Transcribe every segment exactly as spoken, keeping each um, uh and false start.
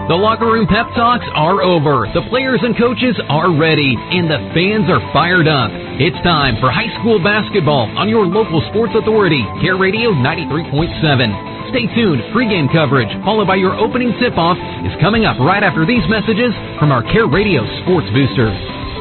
The locker room pep talks are over. The players and coaches are ready, and the fans are fired up. It's time for high school basketball on your local sports authority, Care Radio ninety-three point seven. Stay tuned. Pre-game coverage, followed by your opening tip-off, is coming up right after these messages from our Care Radio Sports Boosters.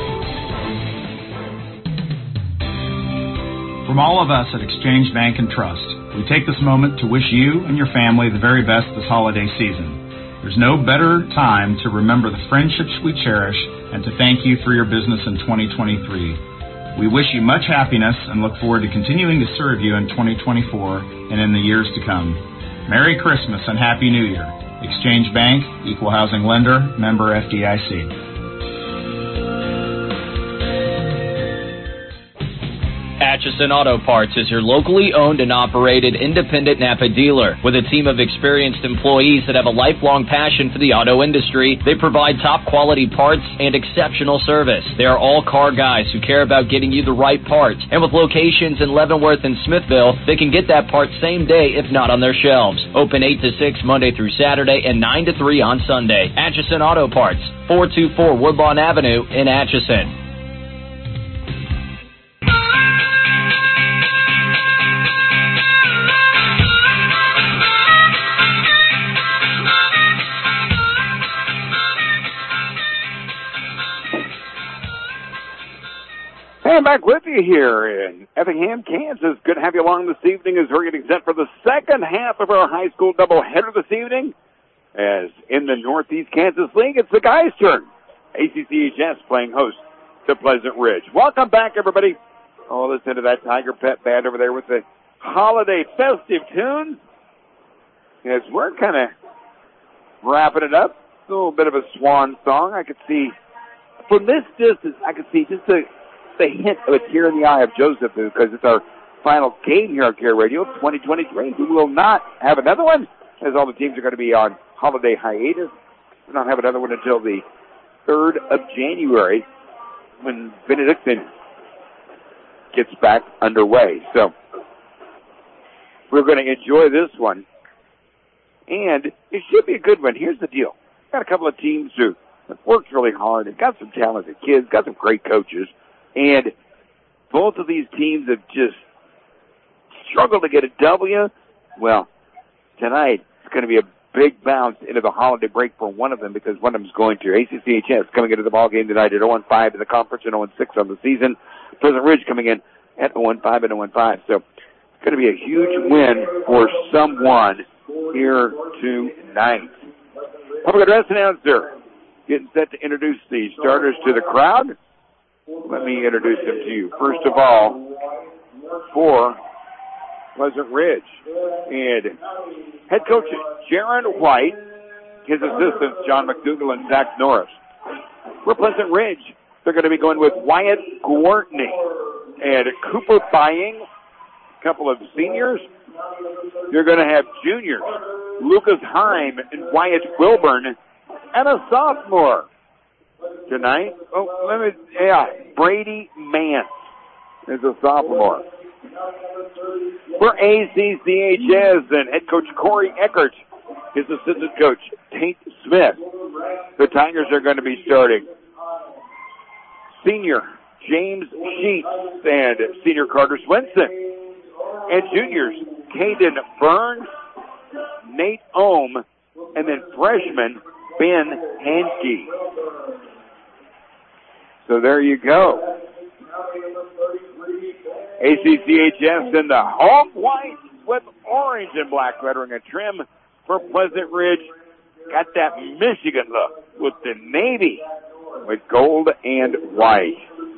From all of us at Exchange Bank and Trust, we take this moment to wish you and your family the very best this holiday season. There's no better time to remember the friendships we cherish and to thank you for your business in twenty twenty-three. We wish you much happiness and look forward to continuing to serve you in twenty twenty-four and in the years to come. Merry Christmas and Happy New Year. Exchange Bank, Equal Housing Lender, member F D I C. Atchison Auto Parts is your locally owned and operated independent Napa dealer. With a team of experienced employees that have a lifelong passion for the auto industry, they provide top quality parts and exceptional service. They are all car guys who care about getting you the right parts. And with locations in Leavenworth and Smithville, they can get that part same day if not on their shelves. Open eight to six Monday through Saturday and nine to three on Sunday. Atchison Auto Parts, four two four Woodlawn Avenue in Atchison. I'm back with you here in Effingham, Kansas. Good to have you along this evening as we're getting set for the second half of our high school doubleheader this evening. As in the Northeast Kansas League, it's the guys' turn. A C C H S playing host to Pleasant Ridge. Welcome back, everybody. Oh, listen to that Tiger Pet band over there with the holiday festive tunes. As we're kind of wrapping it up, a little bit of a swan song. I could see, from this distance, I could see just a the hint of a tear in the eye of Joseph because it's our final game here on Care Radio twenty twenty-three. We will not have another one as all the teams are going to be on holiday hiatus. We'll not have another one until the third of January when Benedictine gets back underway. So we're going to enjoy this one. And it should be a good one. Here's the deal. We've got a couple of teams who have worked really hard and got some talented kids, got some great coaches. And both of these teams have just struggled to get a W. Well, tonight it's going to be a big bounce into the holiday break for one of them because one of them is going to. A C C H S coming into the ballgame tonight at oh and five in the conference and oh and six on the season. Pleasant Ridge coming in at oh and five and oh and five. So it's going to be a huge win for someone here tonight. Public address announcer getting set to introduce the starters to the crowd. Let me introduce them to you. First of all, for Pleasant Ridge, and head coach Jaron White, his assistants John McDougall and Zach Norris. For Pleasant Ridge, they're going to be going with Wyatt Gwartney and Cooper Bying, a couple of seniors. You're going to have juniors, Lucas Heim and Wyatt Wilburn, and a sophomore. Tonight, oh, let me, yeah, Brady Mance is a sophomore. For A C C H S and head coach Corey Eckert, his assistant coach Tate Smith. The Tigers are going to be starting senior James Sheets and senior Carter Swenson. And juniors Caden Burns, Nate Ohm, and then freshman Ben Hansky. So there you go. A C C H S in the home white with orange and black lettering and trim. For Pleasant Ridge, got that Michigan look with the navy with gold and white.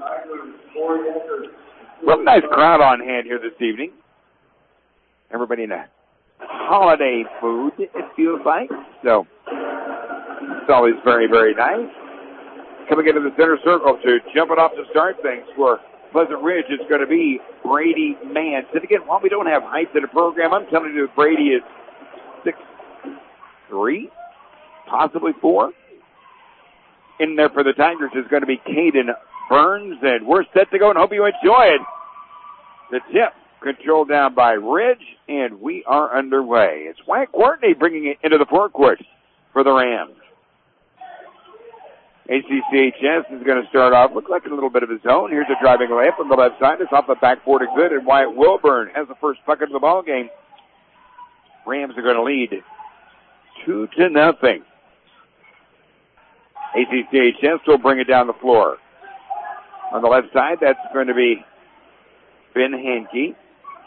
Well, nice crowd on hand here this evening. Everybody in a holiday mood, it feels like. So it's always very, very nice. Coming into the center circle to jump it off to start things for Pleasant Ridge, it's going to be Brady Mance. And again, while we don't have height in the program, I'm telling you that Brady is six three, possibly four. In there for the Tigers is going to be Caden Burns, and we're set to go and hope you enjoy it. The tip controlled down by Ridge, and we are underway. It's Wyatt Courtney bringing it into the forecourt for the Rams. A C C H S is going to start off, look like a little bit of his own. Here's a driving layup on the left side. It's off the backboard and good, and Wyatt Wilburn has the first bucket of the ball game. Rams are going to lead two to nothing. A C C H S will bring it down the floor. On the left side, that's going to be Ben Hankey.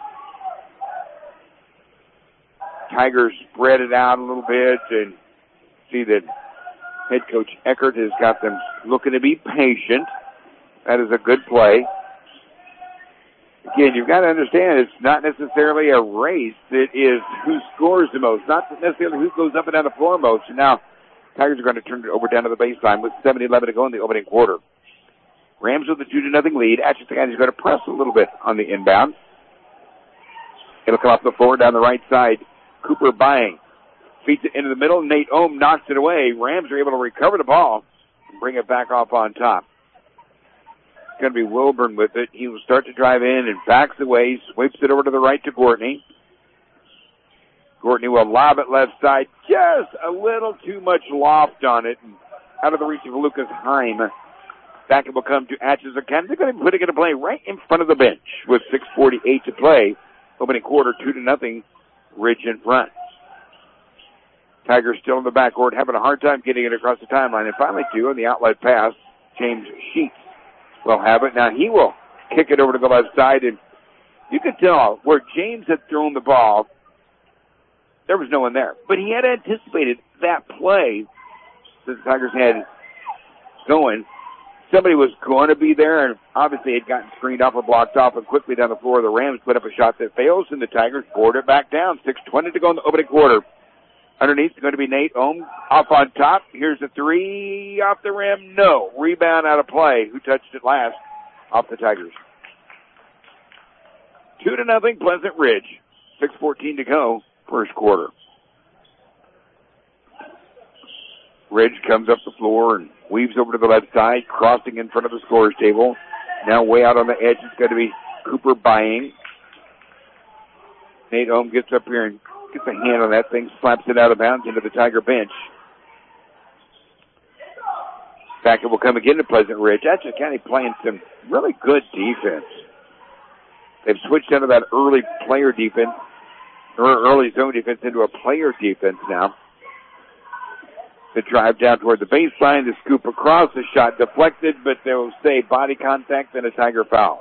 Tigers spread it out a little bit and see that head coach Eckert has got them looking to be patient. That is a good play. Again, you've got to understand it's not necessarily a race. It is who scores the most, not necessarily who goes up and down the floor most. And now Tigers are going to turn it over down to the baseline with seven eleven to go in the opening quarter. Rams with a two to nothing lead. Atchison is going to press a little bit on the inbound. It'll come off the floor down the right side. Cooper Bying feeds it into the middle. Nate Ohm knocks it away. Rams are able to recover the ball and bring it back off on top. It's going to be Wilburn with it. He will start to drive in and backs away, sweeps it over to the right to Gortney. Gortney will lob it left side. Just a little too much loft on it. And out of the reach of Lucas Heim. Back it will come to Atchison County. They're going to be putting it in play right in front of the bench with six forty-eight to play. Opening quarter, two to nothing. Ridge in front. Tigers still in the backcourt, having a hard time getting it across the timeline. And finally, two on the outlet pass. James Sheets will have it. Now he will kick it over to the left side. And you can tell where James had thrown the ball, there was no one there. But he had anticipated that play that the Tigers had going. Somebody was going to be there, and obviously it had gotten screened off or blocked off, and quickly down the floor, the Rams put up a shot that fails, and the Tigers board it back down. six twenty to go in the opening quarter. Underneath is going to be Nate Ohm off on top. Here's a three off the rim. No. Rebound out of play. Who touched it last? Off the Tigers. Two to nothing, Pleasant Ridge. six fourteen to go, first quarter. Ridge comes up the floor and weaves over to the left side, crossing in front of the scorer's table. Now way out on the edge, it's going to be Cooper Bying. Nate Ohm gets up here and gets a hand on that thing, slaps it out of bounds into the Tiger bench. Back it will come again to Pleasant Ridge. Atchison County playing some really good defense. They've switched out of that early player defense, or early zone defense into a player defense now. The drive down toward the baseline, the scoop across, the shot deflected, but they'll say body contact and a Tiger foul.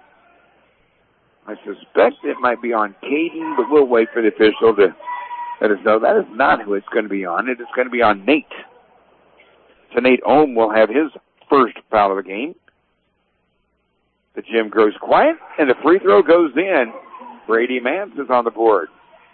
I suspect it might be on Caden, but we'll wait for the official to let us know. That is not who it's going to be on. It is going to be on Nate. So Nate Ohm will have his first foul of the game. The gym grows quiet, and the free throw goes in. Brady Mance is on the board.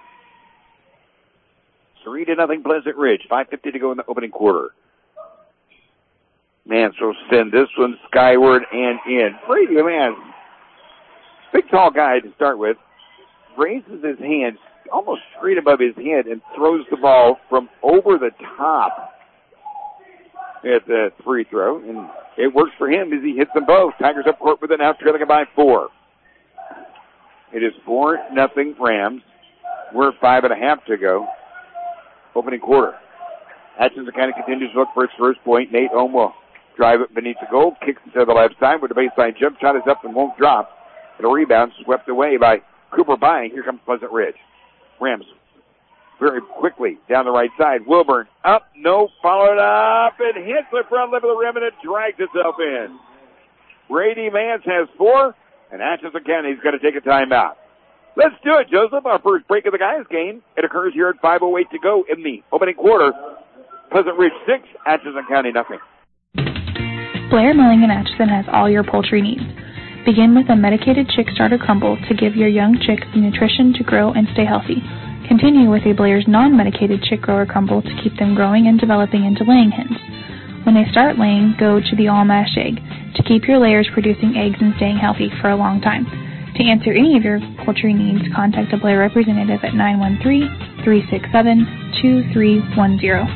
Three to nothing Pleasant Ridge. five fifty to go in the opening quarter. Mance will send this one skyward and in. Brady Mance, big tall guy to start with, raises his hand almost straight above his head and throws the ball from over the top at the free throw. And it works for him as he hits them both. Tigers up court with it now, trailing it by four. It is four nothing Rams. We're five and a half to go. Opening quarter. Atchison County continues to look for its first point. Nate Ohm will drive it beneath the goal, kicks it to the left side where the baseline jump shot is up and won't drop. It'll rebound, swept away by Cooper Bying. Here comes Pleasant Ridge. Rams very quickly down the right side. Wilburn up, no, followed up, and hits the front lip of the rim, and it drags itself in. Brady Mance has four, and Atchison County is going to take a timeout. Let's do it, Joseph. Our first break of the guys game. It occurs here at five oh eight to go in the opening quarter. Pleasant Ridge six, Atchison County nothing. Blair Milling in Atchison has all your poultry needs. Begin with a medicated chick starter crumble to give your young chicks the nutrition to grow and stay healthy. Continue with a Blair's non-medicated chick grower crumble to keep them growing and developing into laying hens. When they start laying, go to the all-mash egg to keep your layers producing eggs and staying healthy for a long time. To answer any of your poultry needs, contact a Blair representative at nine one three, three six seven, two three one zero.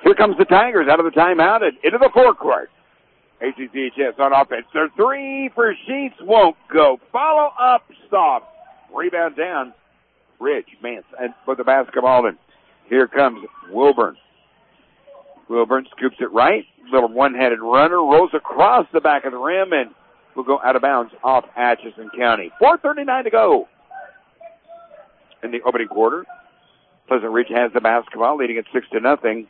Here comes the Tigers out of the timeout and into the forecourt. A C C H S on offense. Their three for Sheets won't go. Follow up soft. Rebound down. Ridge, Mance, and for the basketball. And here comes Wilburn. Wilburn scoops it right. Little one-handed runner rolls across the back of the rim and will go out of bounds off Atchison County. four thirty-nine to go in the opening quarter. Pleasant Ridge has the basketball, leading it six to nothing.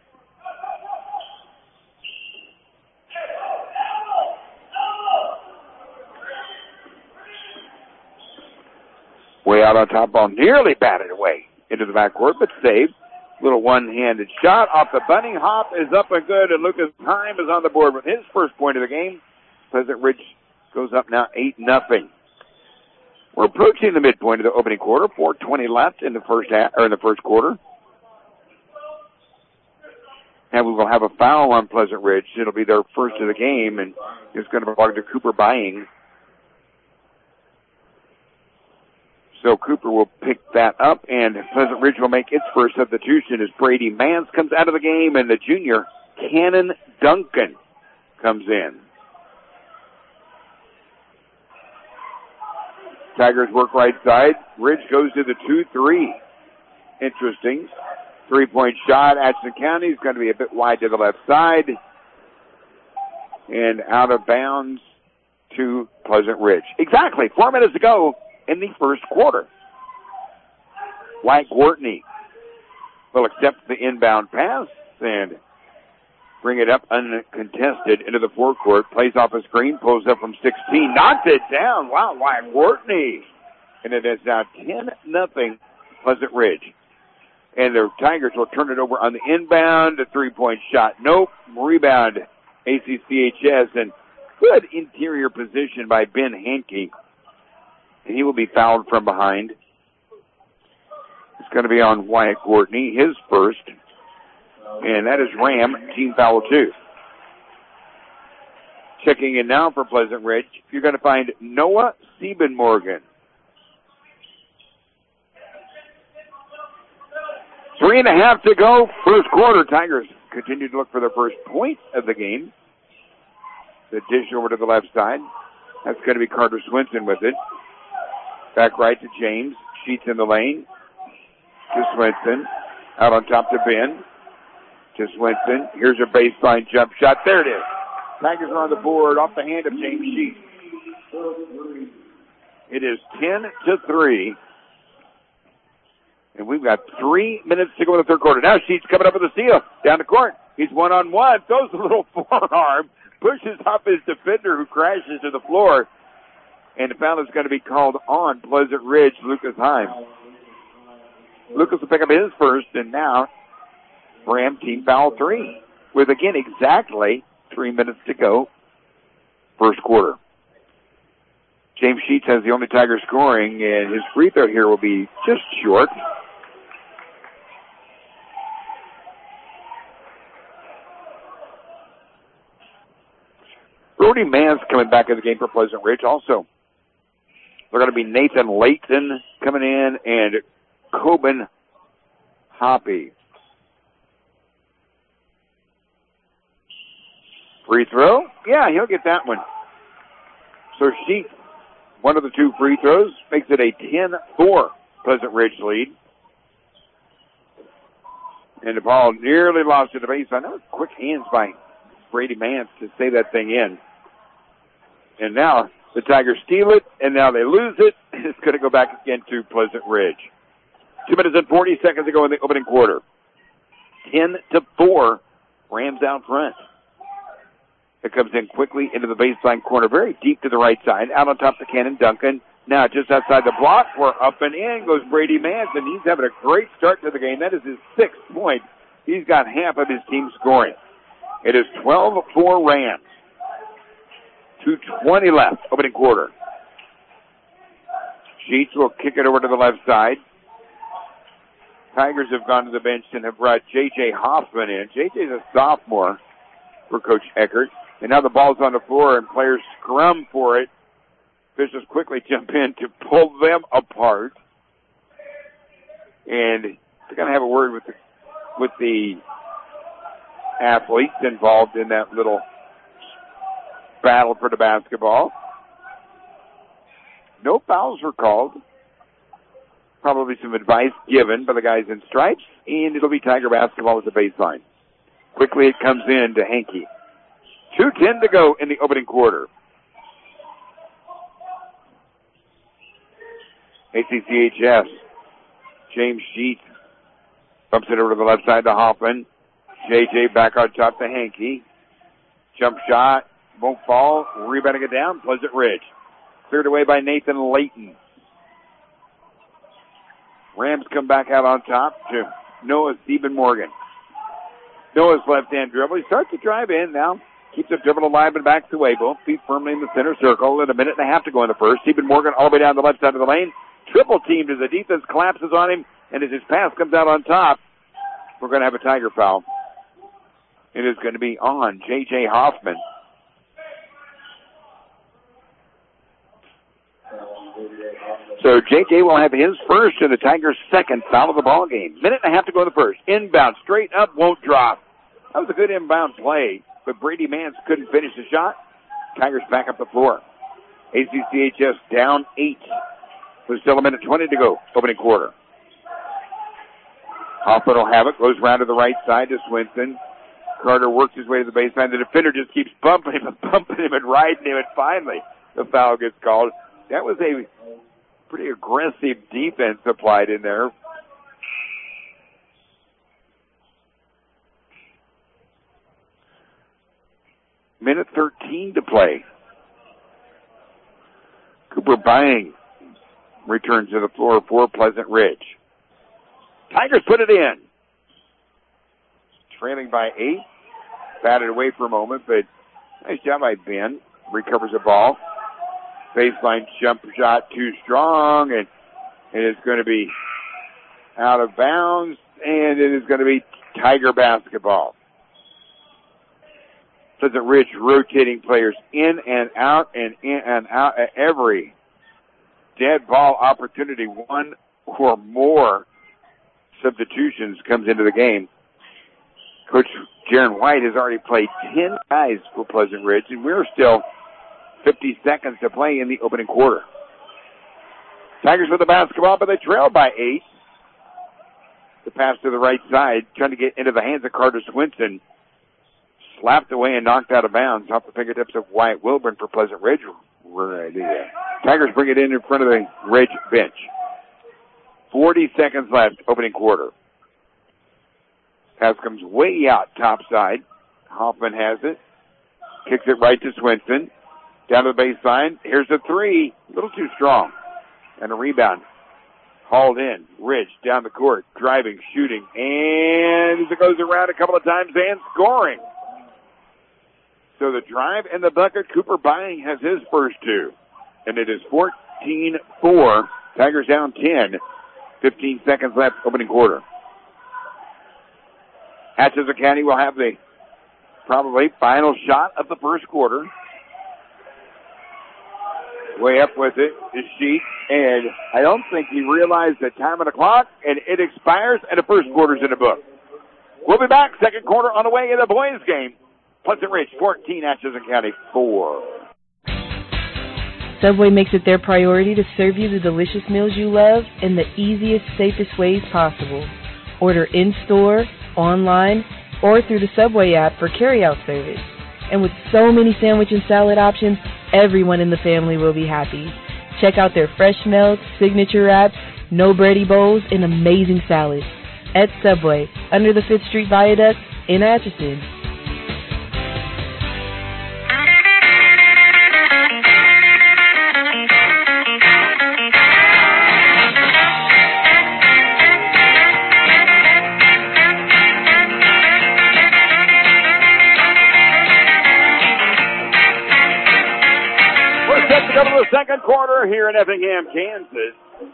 Way out on top, ball nearly batted away into the backcourt, but saved. Little one-handed shot off the bunny hop is up and good, and Lucas Heim is on the board with his first point of the game. Pleasant Ridge goes up now eight nothing. We're approaching the midpoint of the opening quarter. four twenty left in the first half, or in the first quarter. And we will have a foul on Pleasant Ridge. It'll be their first of the game, and it's going to belong to Cooper Buying. So Cooper will pick that up, and Pleasant Ridge will make its first substitution as Brady Mance comes out of the game, and the junior Cannon Duncan comes in. Tigers work right side. Ridge goes to the two three. Interesting. Three-point shot. Atchison County is going to be a bit wide to the left side. And out of bounds to Pleasant Ridge. Exactly. Four minutes to go in the first quarter. Wyatt Gortney will accept the inbound pass and bring it up uncontested into the forecourt. Plays off a screen, pulls up from sixteen, knocks it down. Wow, Wyatt Gortney. And it is now ten nothing Pleasant Ridge. And the Tigers will turn it over on the inbound. A three-point shot. Nope. Rebound A C C H S. And good interior position by Ben Hankey. And he will be fouled from behind. It's going to be on Wyatt Gortney, his first. And that is Ram, team foul two. Checking in now for Pleasant Ridge, you're going to find Noah Siebenmorgan. Three and a half to go, first quarter. Tigers continue to look for their first point of the game. The dish over to the left side. That's going to be Carter Swinson with it. Back right to James. Sheets in the lane. To Swinson. Out on top to Ben. To Swinson. Here's a baseline jump shot. There it is. Tigers are on the board off the hand of James Sheets. It is ten to three. And we've got three minutes to go in the third quarter. Now Sheets coming up with a steal. Down the court. He's one-on-one. Throws a little forearm. Pushes up his defender who crashes to the floor. And the foul is going to be called on Pleasant Ridge, Lucas Heim. Lucas will pick up his first, and now Ram team foul three. With, again, exactly three minutes to go. First quarter. James Sheets has the only Tiger scoring, and his free throw here will be just short. Brody Mance coming back in the game for Pleasant Ridge also. They're going to be Nathan Layton coming in and Coben Hoppy. Free throw? Yeah, he'll get that one. So Sheets, one of the two free throws, makes it a ten four Pleasant Ridge lead. And the ball nearly lost to the baseline. That was quick hands by Brady Mance to save that thing in. And now the Tigers steal it, and now they lose it. It's going to go back again to Pleasant Ridge. Two minutes and forty seconds to go in the opening quarter. Ten to four, Rams out front. It comes in quickly into the baseline corner, very deep to the right side, out on top to Cannon Duncan. Now just outside the block, we're up and in goes Brady Mance, and he's having a great start to the game. That is his sixth point. He's got half of his team scoring. It is twelve four Rams. two twenty left, opening quarter. Sheets will kick it over to the left side. Tigers have gone to the bench and have brought J J Hoffman in. J J's a sophomore for Coach Eckert. And now the ball's on the floor and players scrum for it. Officials quickly jump in to pull them apart. And they're going to have a word with the, with the athletes involved in that little battle for the basketball. No fouls were called. Probably some advice given by the guys in stripes, and it'll be Tiger basketball at the baseline. Quickly it comes in to Hankey. two ten to go in the opening quarter. A C C H S. James Sheets bumps it over to the left side to Hoffman. J J back on top to Hankey. Jump shot. Won't fall. Rebounding it down. Pleasant Ridge. Cleared away by Nathan Layton. Rams come back out on top to Noah Stephen Morgan. Noah's left-hand dribble. He starts to drive in now. Keeps the dribble alive and backs away. Both feet firmly in the center circle. And a minute and a half to go in the first. Stephen Morgan all the way down the left side of the lane. Triple teamed as the defense collapses on him. And as his pass comes out on top, we're going to have a Tiger foul. It is going to be on J J Hoffman. So J J will have his first and the Tigers' second foul of the ball game. Minute and a half to go in the first. Inbound, straight up, won't drop. That was a good inbound play, but Brady Mance couldn't finish the shot. Tigers back up the floor. A C C H S down eight. There's still a minute twenty to go, opening quarter. Hoffman will have it, goes around to the right side to Swinson. Carter works his way to the baseline. The defender just keeps bumping him and bumping him and riding him, and finally the foul gets called. That was a pretty aggressive defense applied in there. Minute thirteen to play. Cooper Bying returns to the floor for Pleasant Ridge. Tigers put it in. Trailing by eight. Batted away for a moment, but nice job by Ben. Recovers the ball. Baseline jump shot too strong, and it is going to be out of bounds, and it is going to be Tiger basketball. Pleasant Ridge rotating players in and out and in and out at every dead ball opportunity. One or more substitutions comes into the game. Coach Jaron White has already played ten guys for Pleasant Ridge, and we're still fifty seconds to play in the opening quarter. Tigers with the basketball, but they trail by eight. The pass to the right side, trying to get into the hands of Carter Swinson. Slapped away and knocked out of bounds off the fingertips of Wyatt Wilburn for Pleasant Ridge. Right there. Tigers bring it in in front of the Ridge bench. forty seconds left, opening quarter. Pass comes way out top side. Hoffman has it. Kicks it right to Swinson. Down to the baseline. Here's the three. A little too strong. And a rebound. Hauled in. Ridge down the court. Driving, shooting. And as it goes around a couple of times and scoring. So the drive and the bucket. Cooper Bying has his first two. And it is fourteen four. Tigers down ten. fifteen seconds left, opening quarter. Atchison County will have the probably final shot of the first quarter. Way up with it is Sheets, and I don't think he realized the time of the clock, and it expires, and the first quarter's in the book. We'll be back, second quarter on the way in the boys' game. Pleasant Ridge fourteen, Atchison County four. Subway makes it their priority to serve you the delicious meals you love in the easiest, safest ways possible. Order in-store, online, or through the Subway app for carry-out service. And with so many sandwich and salad options, everyone in the family will be happy. Check out their fresh melts, signature wraps, no bready bowls, and amazing salads. At Subway, under the fifth Street Viaduct in Atchison. Second quarter here in Effingham, Kansas.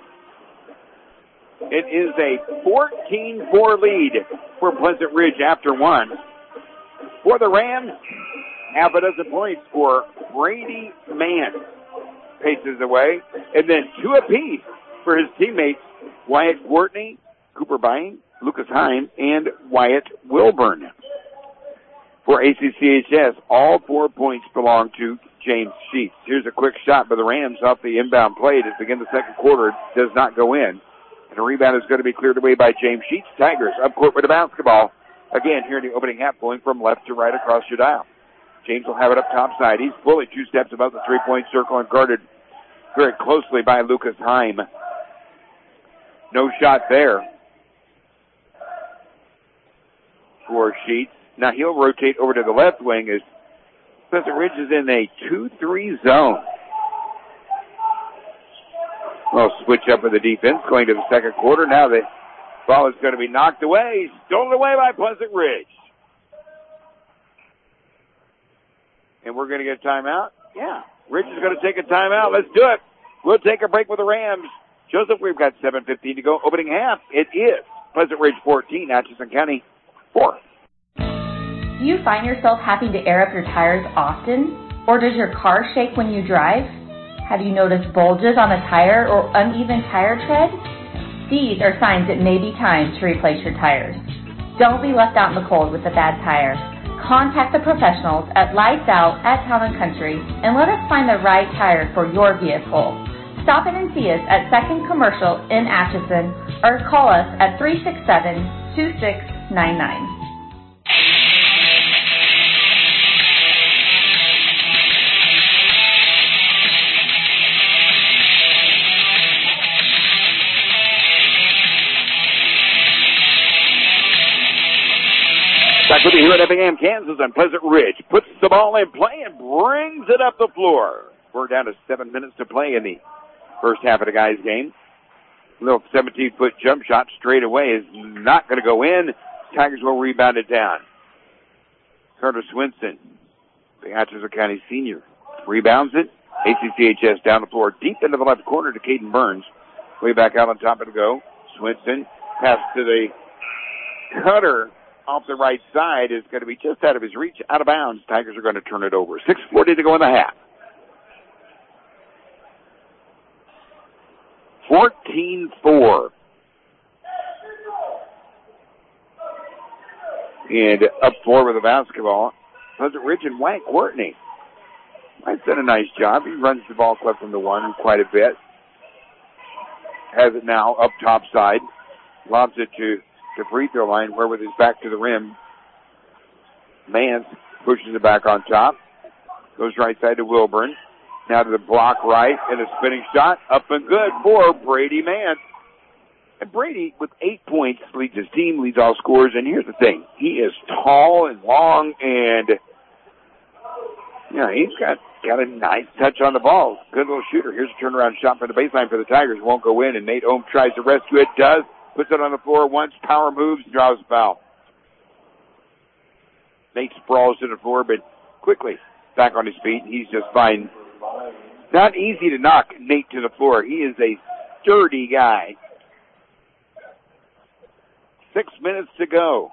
It is a fourteen four lead for Pleasant Ridge after one. For the Rams, half a dozen points for Brady Mann. Paces away. And then two apiece for his teammates, Wyatt Courtney, Cooper Bying, Lucas Hine, and Wyatt Wilburn. for A C C H S. All four points belong to James Sheets. Here's a quick shot by the Rams off the inbound play to begin the second quarter. It does not go in. And the rebound is going to be cleared away by James Sheets. Tigers up court with the basketball. Again, here in the opening half, going from left to right across your dial. James will have it up top side. He's fully two steps above the three-point circle and guarded very closely by Lucas Heim. No shot there for Sheets. Now he'll rotate over to the left wing as Pleasant Ridge is in a two three zone. Well, switch up with the defense going to the second quarter. Now the ball is going to be knocked away, stolen away by Pleasant Ridge. And we're going to get a timeout? Yeah. Ridge is going to take a timeout. Let's do it. We'll take a break with the Rams. Joseph, we've got seven fifteen to go. Opening half, it is Pleasant Ridge fourteen, Atchison County four. Do you find yourself having to air up your tires often? Or does your car shake when you drive? Have you noticed bulges on a tire or uneven tire tread? These are signs it may be time to replace your tires. Don't be left out in the cold with a bad tire. Contact the professionals at Lights Out at Town and Country and let us find the right tire for your vehicle. Stop in and see us at Second Commercial in Atchison or call us at three six seven, two six nine nine. Back with you here at Effingham, Kansas, and Pleasant Ridge puts the ball in play and brings it up the floor. We're down to seven minutes to play in the first half of the guys' game. A little seventeen-foot jump shot straight away is not going to go in. Tigers will rebound it down. Carter Swinson, the Atchison County senior, rebounds it. A C C H S down the floor, deep into the left corner to Caden Burns. Way back out on top of the go. Swinson pass to the cutter off the right side is going to be just out of his reach, out of bounds. Tigers are going to turn it over. six forty to go in the half. fourteen four. And up floor with the basketball, Pleasant Ridge and White Courtney. White's done a nice job. He runs the ball club from the one quite a bit. Has it now up top side. Lobs it to the free throw line, where with his back to the rim, Mance pushes it back on top. Goes right side to Wilburn. Now to the block right, and a spinning shot. Up and good for Brady Mance. And Brady, with eight points, leads his team, leads all scorers. And here's the thing. He is tall and long, and, you know, he's got, got a nice touch on the ball. Good little shooter. Here's a turnaround shot for the baseline for the Tigers. Won't go in, and Nate Ohm tries to rescue it. Does. Puts it on the floor once, power moves, draws a foul. Nate sprawls to the floor, but quickly back on his feet. He's just fine. Not easy to knock Nate to the floor. He is a sturdy guy. Six minutes to go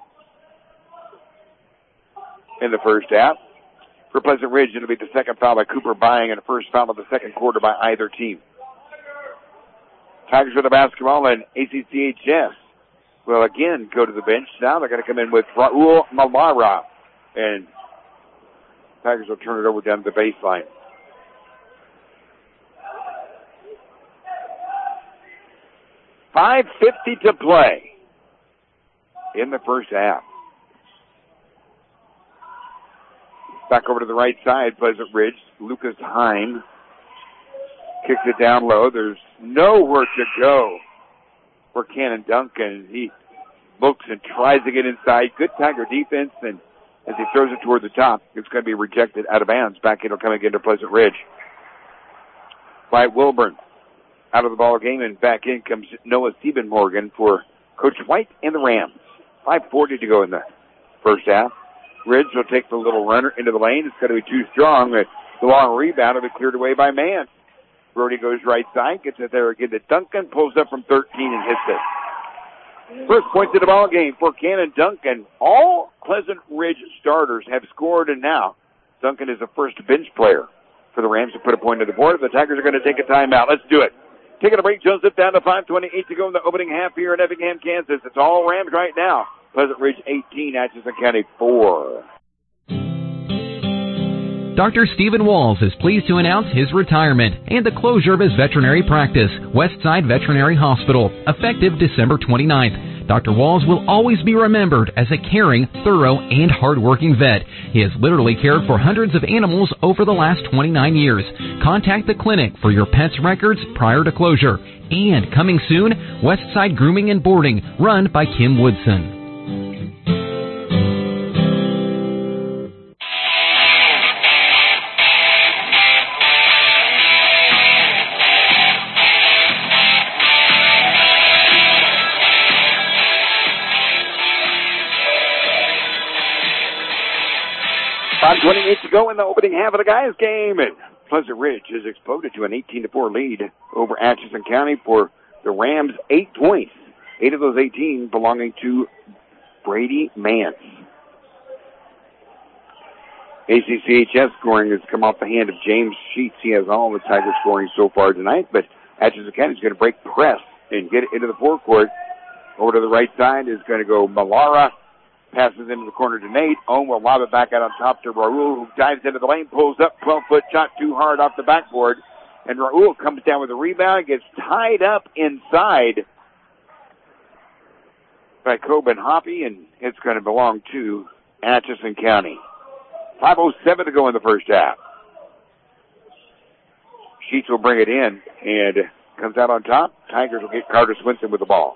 in the first half. For Pleasant Ridge, it'll be the second foul by Cooper Bying and the first foul of the second quarter by either team. Tigers with the basketball, and A C C H S will again go to the bench. Now they're going to come in with Raul Malara, and Tigers will turn it over down to the baseline. five fifty to play in the first half. Back over to the right side, Pleasant Ridge. Lucas Heim kicks it down low. There's nowhere to go for Cannon Duncan. He looks and tries to get inside. Good Tiger defense, and as he throws it toward the top, it's going to be rejected out of bounds. Back it'll come again to Pleasant Ridge. By Wilburn. Out of the ball game, and back in comes Noah Siebenmorgan for Coach White and the Rams. five forty to go in the first half. Ridge will take the little runner into the lane. It's going to be too strong. The long rebound will be cleared away by Mann. Brody goes right side, gets it there again to Duncan, pulls up from thirteen and hits it. First point to the ball game for Cannon Duncan. All Pleasant Ridge starters have scored, and now Duncan is the first bench player for the Rams to put a point to the board. The Tigers are going to take a timeout. Let's do it. Taking a break, Joseph, down to five twenty-eight to go in the opening half here in Effingham, Kansas. It's all Rams right now. Pleasant Ridge eighteen, Atchison County four. Doctor Stephen Walls is pleased to announce his retirement and the closure of his veterinary practice, Westside Veterinary Hospital, effective December twenty-ninth. Doctor Walls will always be remembered as a caring, thorough, and hardworking vet. He has literally cared for hundreds of animals over the last twenty-nine years. Contact the clinic for your pet's records prior to closure. And coming soon, Westside Grooming and Boarding, run by Kim Woodson. five twenty-eight to go in the opening half of the guys' game, and Pleasant Ridge has exploded to an eighteen to four lead over Atchison County for the Rams. Eight points, eight of those eighteen belonging to Brady Mance. A C C H S scoring has come off the hand of James Sheets. He has all the Tigers scoring so far tonight, but Atchison County is going to break press and get it into the forecourt. Over to the right side is going to go Malara. Passes into the corner to Nate. Ohm will lob it back out on top to Raul, who dives into the lane, pulls up, twelve-foot shot too hard off the backboard. And Raul comes down with a rebound, gets tied up inside by Coben Hoppy, and it's going to belong to Atchison County. five oh seven to go in the first half. Sheets will bring it in, and comes out on top. Tigers will get Carter Swinson with the ball.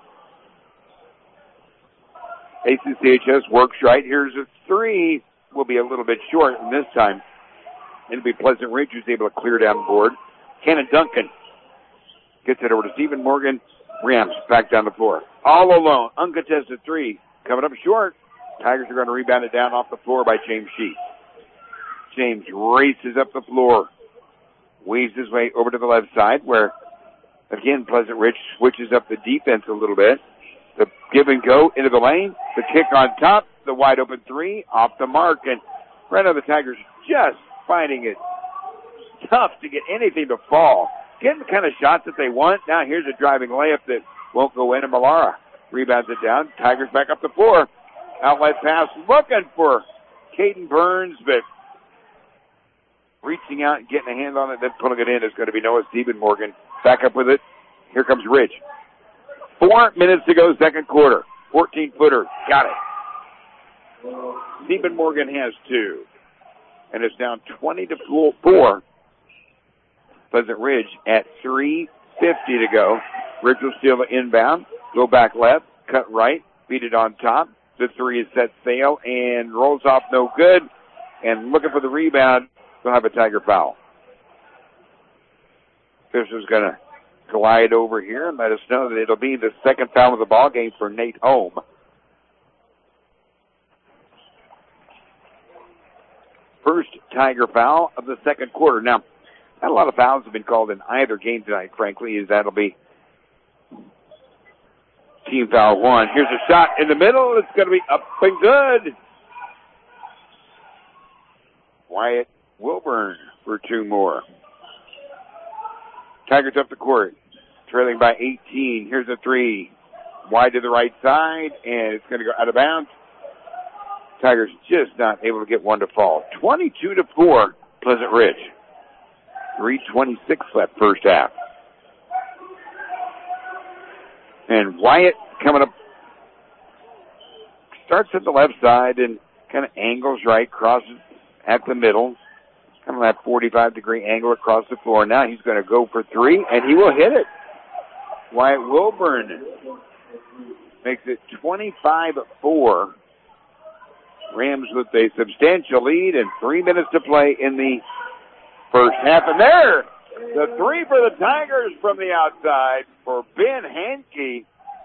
A C C H S works right. Here's a three. Will be a little bit short, and this time it'll be Pleasant Ridge who's able to clear down the board. Cannon Duncan gets it over to Stephen Morgan. Rams back down the floor. All alone. Uncontested three. Coming up short. Tigers are going to rebound it down off the floor by James Sheets. James races up the floor. Weaves his way over to the left side where, again, Pleasant Ridge switches up the defense a little bit. The give and go into the lane. The kick on top. The wide open three off the mark. And right now the Tigers just finding it tough to get anything to fall. Getting the kind of shots that they want. Now here's a driving layup that won't go in. And Malara rebounds it down. Tigers back up the floor. Outlet pass looking for Caden Burns, but reaching out and getting a hand on it, then pulling it in is going to be Noah Stephen Morgan. Back up with it. Here comes Ridge. Four minutes to go, second quarter. fourteen-footer. Got it. Stephen Morgan has two. And it's down twenty to four. Pleasant Ridge at three fifty to go. Ridge will steal the inbound. Go back left. Cut right. Beat it on top. The three is set sail and rolls off no good. And looking for the rebound. They'll have a Tiger foul. Fisher's going to glide over here and let us know that it'll be the second foul of the ball game for Nate Ohm. First Tiger foul of the second quarter. Now, not a lot of fouls have been called in either game tonight, frankly, as that'll be team foul one. Here's a shot in the middle. It's going to be up and good. Wyatt Wilburn for two more. Tigers up the court, trailing by eighteen. Here's a three. Wide to the right side, and it's going to go out of bounds. Tigers just not able to get one to fall. twenty-two to four, Pleasant Ridge. three twenty-six left first half. And Wyatt coming up, starts at the left side and kind of angles right, crosses at the middle. Kind of that forty-five degree angle across the floor. Now he's going to go for three, and he will hit it. Wyatt Wilburn makes it twenty-five four. Rams with a substantial lead and three minutes to play in the first half. And there, the three for the Tigers from the outside for Ben Hankey.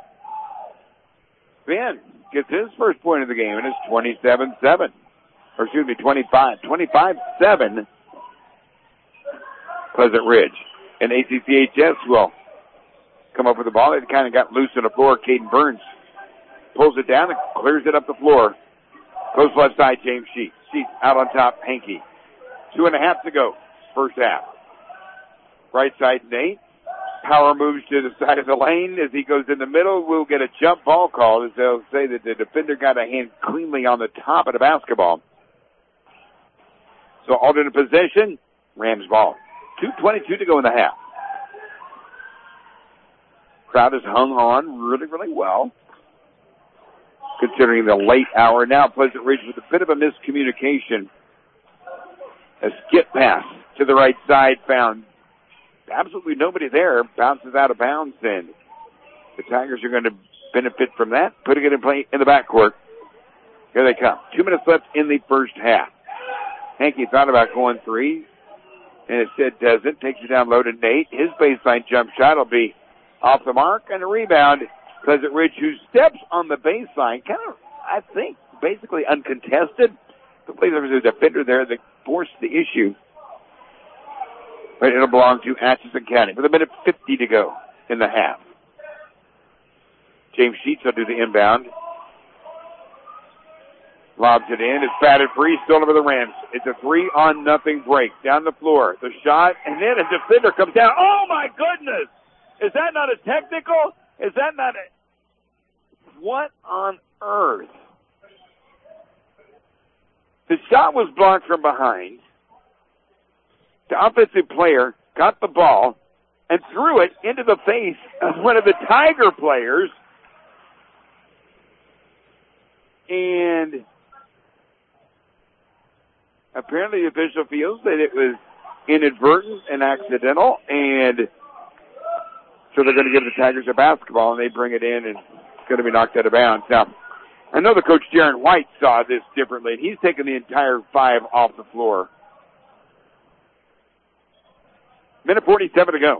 Ben gets his first point of the game, and it's twenty-seven seven. Or excuse me, twenty-five. twenty-five seven. Pleasant Ridge. And A C C H S will come up with the ball. It kind of got loose on the floor. Caden Burns pulls it down and clears it up the floor. Goes left side, James Sheets. Sheets out on top, Hankey. Two and a half to go, first half. Right side, Nate. Power moves to the side of the lane. As he goes in the middle, we'll get a jump ball call, as they'll say that the defender got a hand cleanly on the top of the basketball. So alternate possession, Rams ball. two twenty-two to go in the half. Crowd has hung on really, really well, considering the late hour. Now Pleasant Ridge with a bit of a miscommunication. A skip pass to the right side, found absolutely nobody there, bounces out of bounds, and the Tigers are going to benefit from that, putting it in play in the backcourt. Here they come. Two minutes left in the first half. Hankey thought about going three, and instead doesn't. Takes it down low to Nate. His baseline jump shot will be off the mark, and a rebound. Pleasant Ridge, who steps on the baseline, kind of, I think, basically uncontested. I believe there was a defender there that forced the issue. But it'll belong to Atchison County with a minute fifty to go in the half. James Sheets will do the inbound. Lobs it in. It's batted free. Still over the Rams. It's a three on nothing break. Down the floor. The shot. And then a defender comes down. Oh my goodness! Is that not a technical? Is that not a... What on earth? The shot was blocked from behind. The offensive player got the ball and threw it into the face of one of the Tiger players. And apparently the official feels that it was inadvertent and accidental, and so they're going to give the Tigers a basketball, and they bring it in, and it's going to be knocked out of bounds. Now, I know the coach, Darren White, saw this differently, and he's taken the entire five off the floor. Minute forty-seven to go.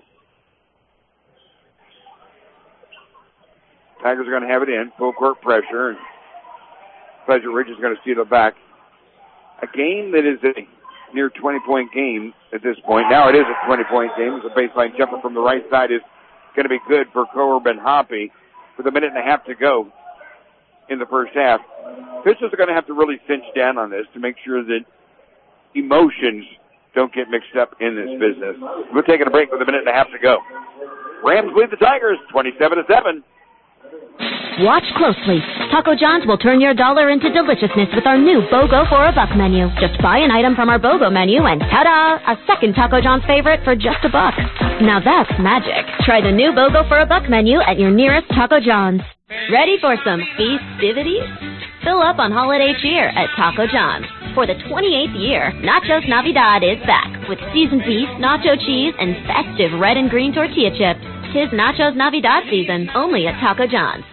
Tigers are going to have it in, full court pressure, and Pleasant Ridge is going to steal it back. A game that is a near twenty-point game at this point. Now it is a twenty-point game. The baseline jumper from the right side is going to be good for Corbin Hoppy with a minute and a half to go in the first half. Officials are going to have to really cinch down on this to make sure that emotions don't get mixed up in this business. We're taking a break with a minute and a half to go. Rams lead the Tigers twenty-seven to seven. Watch closely. Taco John's will turn your dollar into deliciousness with our new BOGO for a buck menu. Just buy an item from our BOGO menu and ta-da! A second Taco John's favorite for just a buck. Now that's magic. Try the new BOGO for a buck menu at your nearest Taco John's. Ready for some festivities? Fill up on holiday cheer at Taco John's. For the twenty-eighth year, Nachos Navidad is back with seasoned beef, nacho cheese, and festive red and green tortilla chips. Tis Nachos Navidad season, only at Taco John's.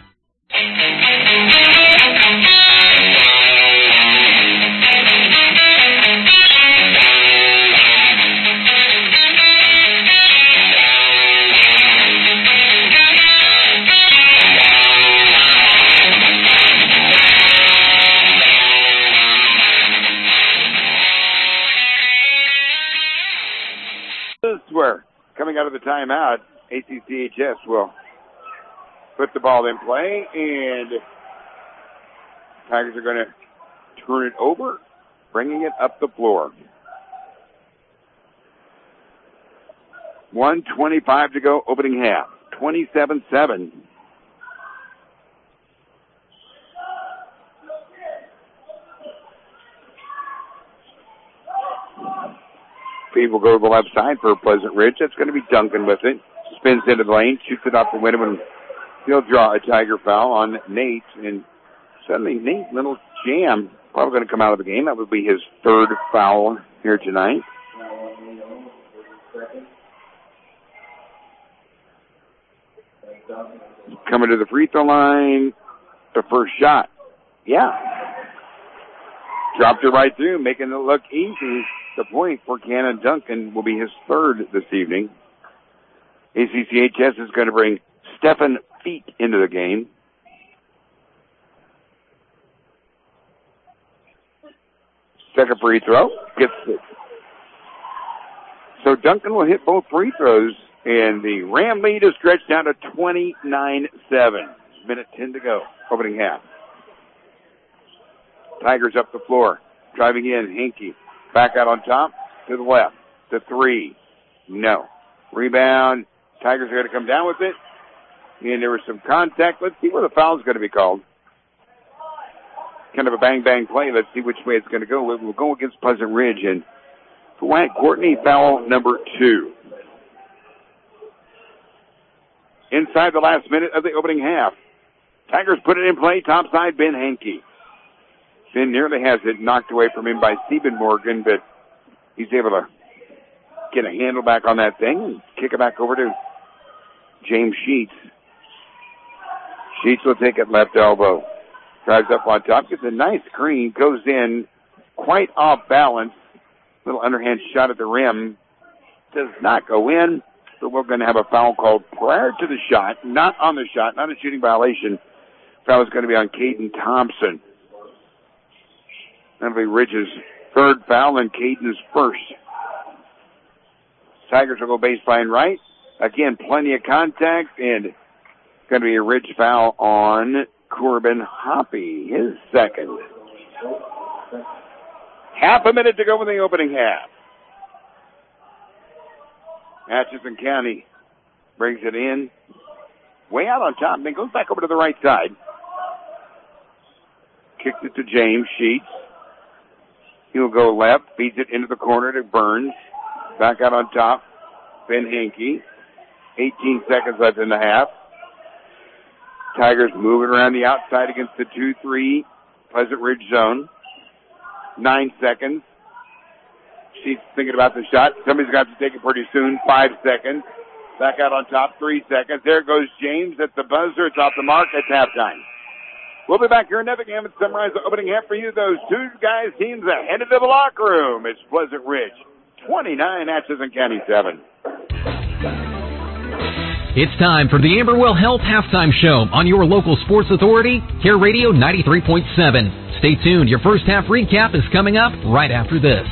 This is where, coming out of the timeout, A C C H S will put the ball in play, and Tigers are going to turn it over, bringing it up the floor. one twenty-five to go, opening half. twenty-seven seven. Feed will go to the left side for Pleasant Ridge. That's going to be Duncan with it. Spins into the lane, shoots it off the window, and he'll draw a Tiger foul on Nate. And suddenly Nate, little jam, probably going to come out of the game. That would be his third foul here tonight. Coming to the free throw line, the first shot. Yeah. Dropped it right through, making it look easy. The point for Cannon Duncan will be his third this evening. A C C H S is going to bring Stephen Feet into the game. Second free throw. Gets it. So Duncan will hit both free throws, and the Ram lead is stretched down to twenty-nine seven. Minute ten to go. Opening half. Tigers up the floor. Driving in, Hinkie. Back out on top, to the left, to three. No. Rebound. Tigers are going to come down with it. And there was some contact. Let's see where the foul is going to be called. Kind of a bang-bang play. Let's see which way it's going to go. We'll go against Pleasant Ridge. And for Wyatt Courtney, foul number two. Inside the last minute of the opening half. Tigers put it in play, topside, Ben Hankey. Ben nearly has it knocked away from him by Stephen Morgan, but he's able to get a handle back on that thing and kick it back over to James Sheets. Sheets will take it left elbow. Drives up on top, gets a nice screen, goes in quite off balance. Little underhand shot at the rim. Does not go in, but we're going to have a foul called prior to the shot, not on the shot, not a shooting violation. Foul is going to be on Caden Thompson. That'll be Ridge's third foul and Caden's first. Tigers will go baseline right. Again, plenty of contact, and going to be a Ridge foul on Corbin Hoppy, his second. Half a minute to go in the opening half. Atchison County brings it in. Way out on top, and then goes back over to the right side. Kicks it to James Sheets. He'll go left, feeds it into the corner to Burns. Back out on top, Ben Hankey. eighteen seconds left in the half. Tigers moving around the outside against the two three Pleasant Ridge zone. Nine seconds. She's thinking about the shot. Somebody's got to take it pretty soon. Five seconds. Back out on top. Three seconds. There goes James at the buzzer. It's off the mark. It's halftime. We'll be back here in Effingham and summarize the opening half for you. Those two guys, teams ahead of the locker room. It's Pleasant Ridge twenty-nine, Atchison County seven. It's time for the Amberwell Health Halftime Show on your local sports authority, Care Radio ninety-three point seven. Stay tuned. Your first half recap is coming up right after this.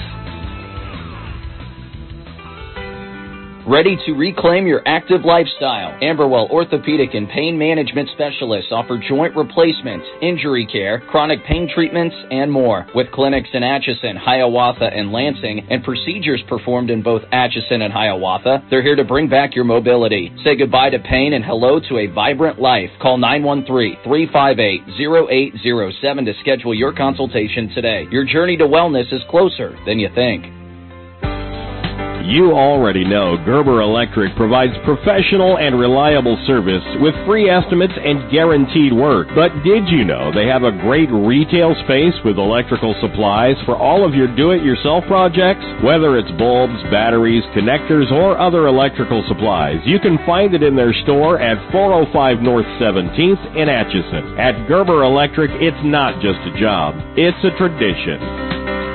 Ready to reclaim your active lifestyle? Amberwell Orthopedic and Pain Management Specialists offer joint replacements, injury care, chronic pain treatments, and more. With clinics in Atchison, Hiawatha, and Lansing, and procedures performed in both Atchison and Hiawatha, they're here to bring back your mobility. Say goodbye to pain and hello to a vibrant life. Call nine one three, three five eight, zero eight zero seven to schedule your consultation today. Your journey to wellness is closer than you think. You already know Gerber Electric provides professional and reliable service with free estimates and guaranteed work. But did you know they have a great retail space with electrical supplies for all of your do-it-yourself projects? Whether it's bulbs, batteries, connectors, or other electrical supplies, you can find it in their store at four oh five North seventeenth in Atchison. At Gerber Electric, it's not just a job, it's a tradition.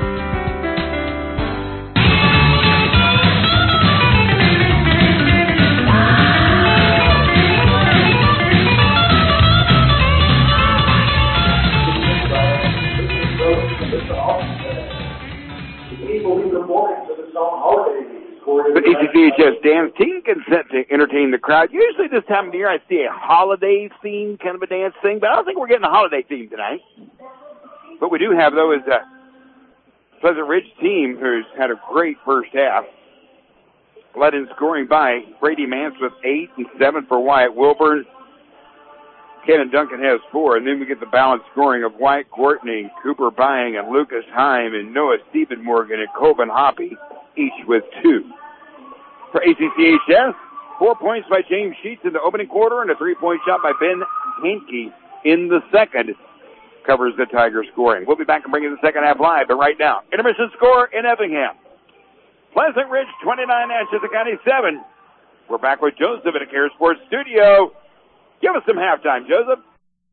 The E C C H S dance team can set to entertain the crowd. Usually this time of year I see a holiday theme kind of a dance thing, but I don't think we're getting a holiday theme tonight. What we do have, though, is a Pleasant Ridge team who's had a great first half. Led in scoring by Brady Mance with eight and seven for Wyatt Wilburn. Kenan Duncan has four, and then we get the balanced scoring of Wyatt Courtney, Cooper Bying, and Lucas Heim, and Noah Stephen Morgan and Coben Hoppy, each with two. For A C C H S, four points by James Sheets in the opening quarter and a three-point shot by Ben Hankey in the second covers the Tiger scoring. We'll be back and bring you the second half live, but right now, intermission score in Effingham. Pleasant Ridge twenty-nine, Atchison County seven. We're back with Joseph at a Care Sports studio. Give us some halftime, Joseph.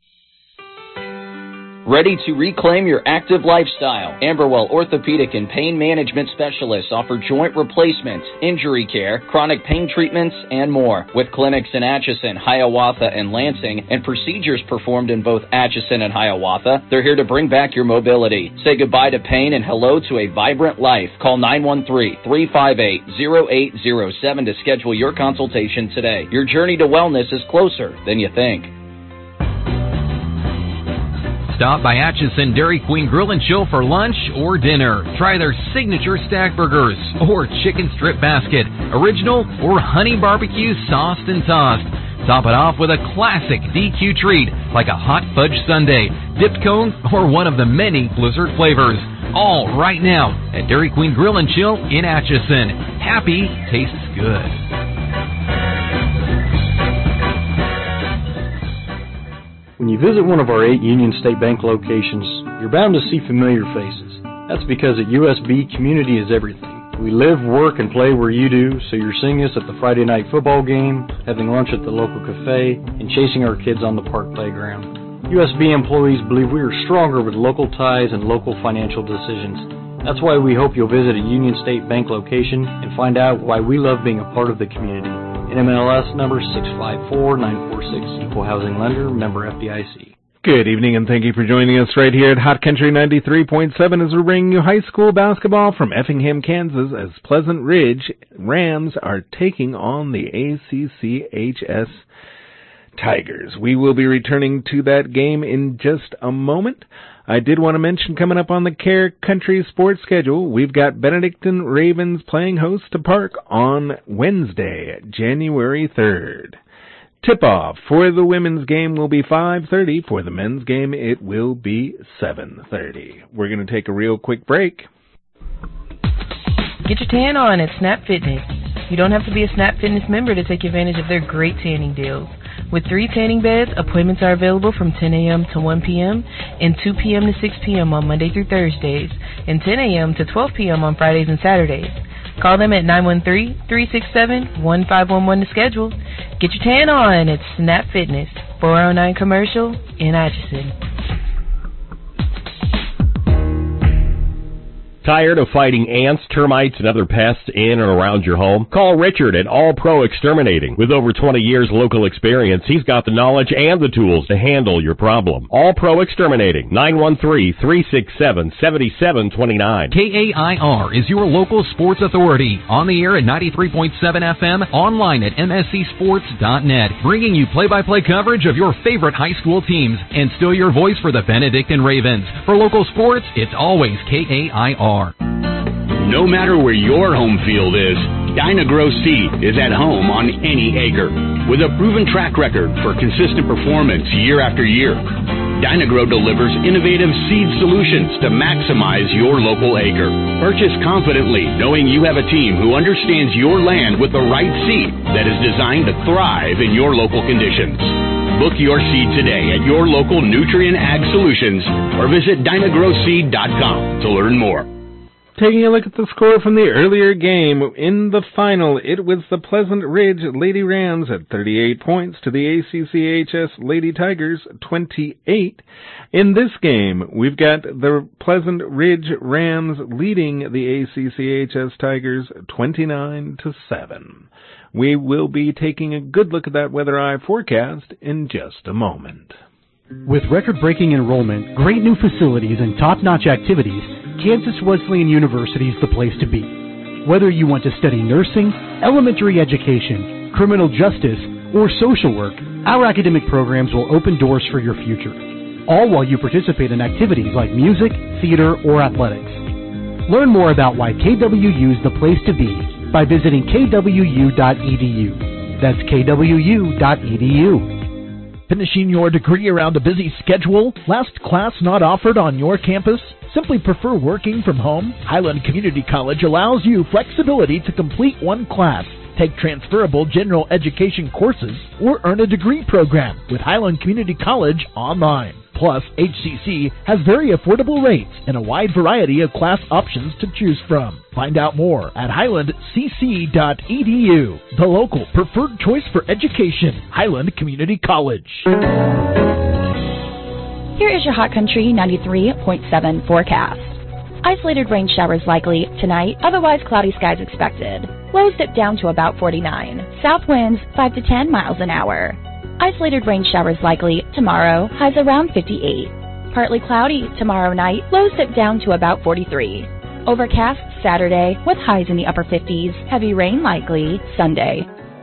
Ready to reclaim your active lifestyle? Amberwell Orthopedic and Pain Management Specialists offer joint replacements, injury care, chronic pain treatments, and more. With clinics in Atchison, Hiawatha, and Lansing, and procedures performed in both Atchison and Hiawatha, they're here to bring back your mobility. Say goodbye to pain and hello to a vibrant life. Call nine one three, three five eight, zero eight zero seven to schedule your consultation today. Your journey to wellness is closer than you think. Stop by Atchison Dairy Queen Grill and Chill for lunch or dinner. Try their signature stack burgers or chicken strip basket, original or honey barbecue sauced and tossed. Top it off with a classic D Q treat like a hot fudge sundae, dipped cone, or one of the many Blizzard flavors. all right now at Dairy Queen Grill and Chill in Atchison. Happy tastes good. When you visit one of our eight Union State Bank locations, you're bound to see familiar faces. That's because at U S B, community is everything. We live, work, and play where you do, so you're seeing us at the Friday night football game, having lunch at the local cafe, and chasing our kids on the park playground. U S B employees believe we are stronger with local ties and local financial decisions. That's why we hope you'll visit a Union State Bank location and find out why we love being a part of the community. N M L S number six five four nine four six, Equal Housing Lender, member F D I C. Good evening, and thank you for joining us right here at Hot Country ninety-three point seven as we're bringing you high school basketball from Effingham, Kansas, as Pleasant Ridge Rams are taking on the A C C H S Tigers. We will be returning to that game in just a moment. I did want to mention coming up on the Care Country sports schedule, we've got Benedictine Ravens playing host to Park on Wednesday, January third. Tip-off for the women's game will be five thirty. For the men's game, it will be seven thirty. We're going to take a real quick break. Get your tan on at Snap Fitness. You don't have to be a Snap Fitness member to take advantage of their great tanning deals. With three tanning beds, appointments are available from ten a.m. to one p.m. and two p.m. to six p.m. on Monday through Thursdays, and ten a.m. to twelve p.m. on Fridays and Saturdays. Call them at nine one three, three six seven, one five one one to schedule. Get your tan on at Snap Fitness, four oh nine Commercial in Atchison. Tired of fighting ants, termites, and other pests in and around your home? Call Richard at All Pro Exterminating. With over twenty years local experience, he's got the knowledge and the tools to handle your problem. All Pro Exterminating, nine one three, three six seven, seven seven two nine. K A I R is your local sports authority. On the air at ninety-three point seven F M, online at M S C sports dot net, bringing you play-by-play coverage of your favorite high school teams, and still your voice for the Benedictine Ravens. For local sports, it's always K A I R. No matter where your home field is, Dyna-Gro Seed is at home on any acre. With a proven track record for consistent performance year after year, Dyna-Gro delivers innovative seed solutions to maximize your local acre. Purchase confidently, knowing you have a team who understands your land with the right seed that is designed to thrive in your local conditions. Book your seed today at your local Nutrient Ag Solutions or visit Dyna Gro Seed dot com to learn more. Taking a look at the score from the earlier game, in the final, it was the Pleasant Ridge Lady Rams at thirty-eight points to the A C C H S Lady Tigers twenty-eight. In this game, we've got the Pleasant Ridge Rams leading the A C C H S Tigers twenty-nine to seven. We will be taking a good look at that Weather Eye forecast in just a moment. With record-breaking enrollment, great new facilities, and top-notch activities, Kansas Wesleyan University is the place to be. Whether you want to study nursing, elementary education, criminal justice, or social work, our academic programs will open doors for your future, all while you participate in activities like music, theater, or athletics. Learn more about why K W U is the place to be by visiting K W U dot E D U. That's K W U dot E D U. Finishing your degree around a busy schedule? Last class not offered on your campus? Simply prefer working from home? Highland Community College allows you flexibility to complete one class, take transferable general education courses, or earn a degree program with Highland Community College online. Plus, H C C has very affordable rates and a wide variety of class options to choose from. Find out more at highland c c dot e d u, the local preferred choice for education, Highland Community College. Here is your Hot Country ninety-three point seven forecast. Isolated rain showers likely tonight, otherwise cloudy skies expected. Lows dip down to about forty-nine. South winds five to ten miles an hour. Isolated rain showers likely tomorrow, highs around fifty-eight. Partly cloudy tomorrow night, lows dip down to about forty-three. Overcast Saturday with highs in the upper fifties. Heavy rain likely Sunday.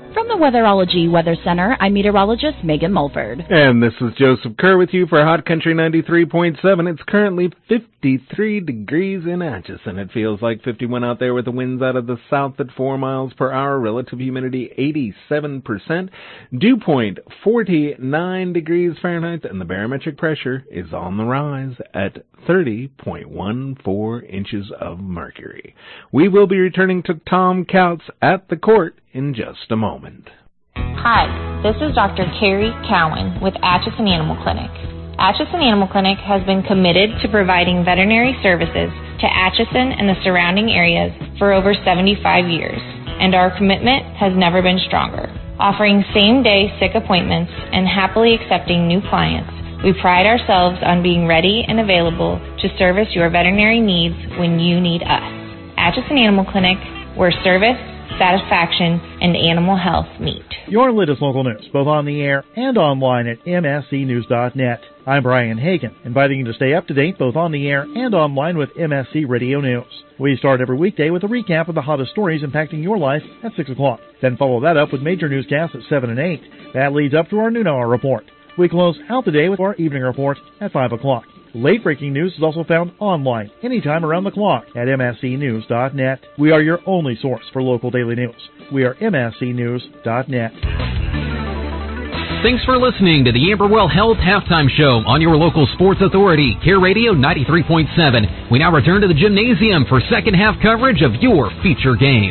From the Weatherology Weather Center, I'm meteorologist Megan Mulford. And this is Joseph Kerr with you for Hot Country ninety-three point seven. It's currently fifty-three degrees in Atchison. It feels like fifty-one out there with the winds out of the south at four miles per hour. Relative humidity eighty-seven percent. Dew point forty-nine degrees Fahrenheit. And the barometric pressure is on the rise at thirty point one four inches of mercury. We will be returning to Tom Kautz at the court in just a moment. Hi, this is Doctor Carrie Cowan with Atchison Animal Clinic. Atchison Animal Clinic has been committed to providing veterinary services to Atchison and the surrounding areas for over seventy-five years, and our commitment has never been stronger. Offering same-day sick appointments and happily accepting new clients, we pride ourselves on being ready and available to service your veterinary needs when you need us. Atchison Animal Clinic, where service, satisfaction, and animal health meet. Your latest local news, both on the air and online at M S C news dot net. I'm Brian Hagan, inviting you to stay up to date both on the air and online with M S C Radio News. We start every weekday with a recap of the hottest stories impacting your life at six o'clock. Then follow that up with major newscasts at seven and eight. That leads up to our noon hour report. We close out the day with our evening report at five o'clock. Late-breaking news is also found online anytime around the clock at M S C news dot net. We are your only source for local daily news. We are M S C news dot net. Thanks for listening to the Amberwell Health Halftime Show on your local sports authority, Care Radio ninety-three point seven. We now return to the gymnasium for second half coverage of your feature game.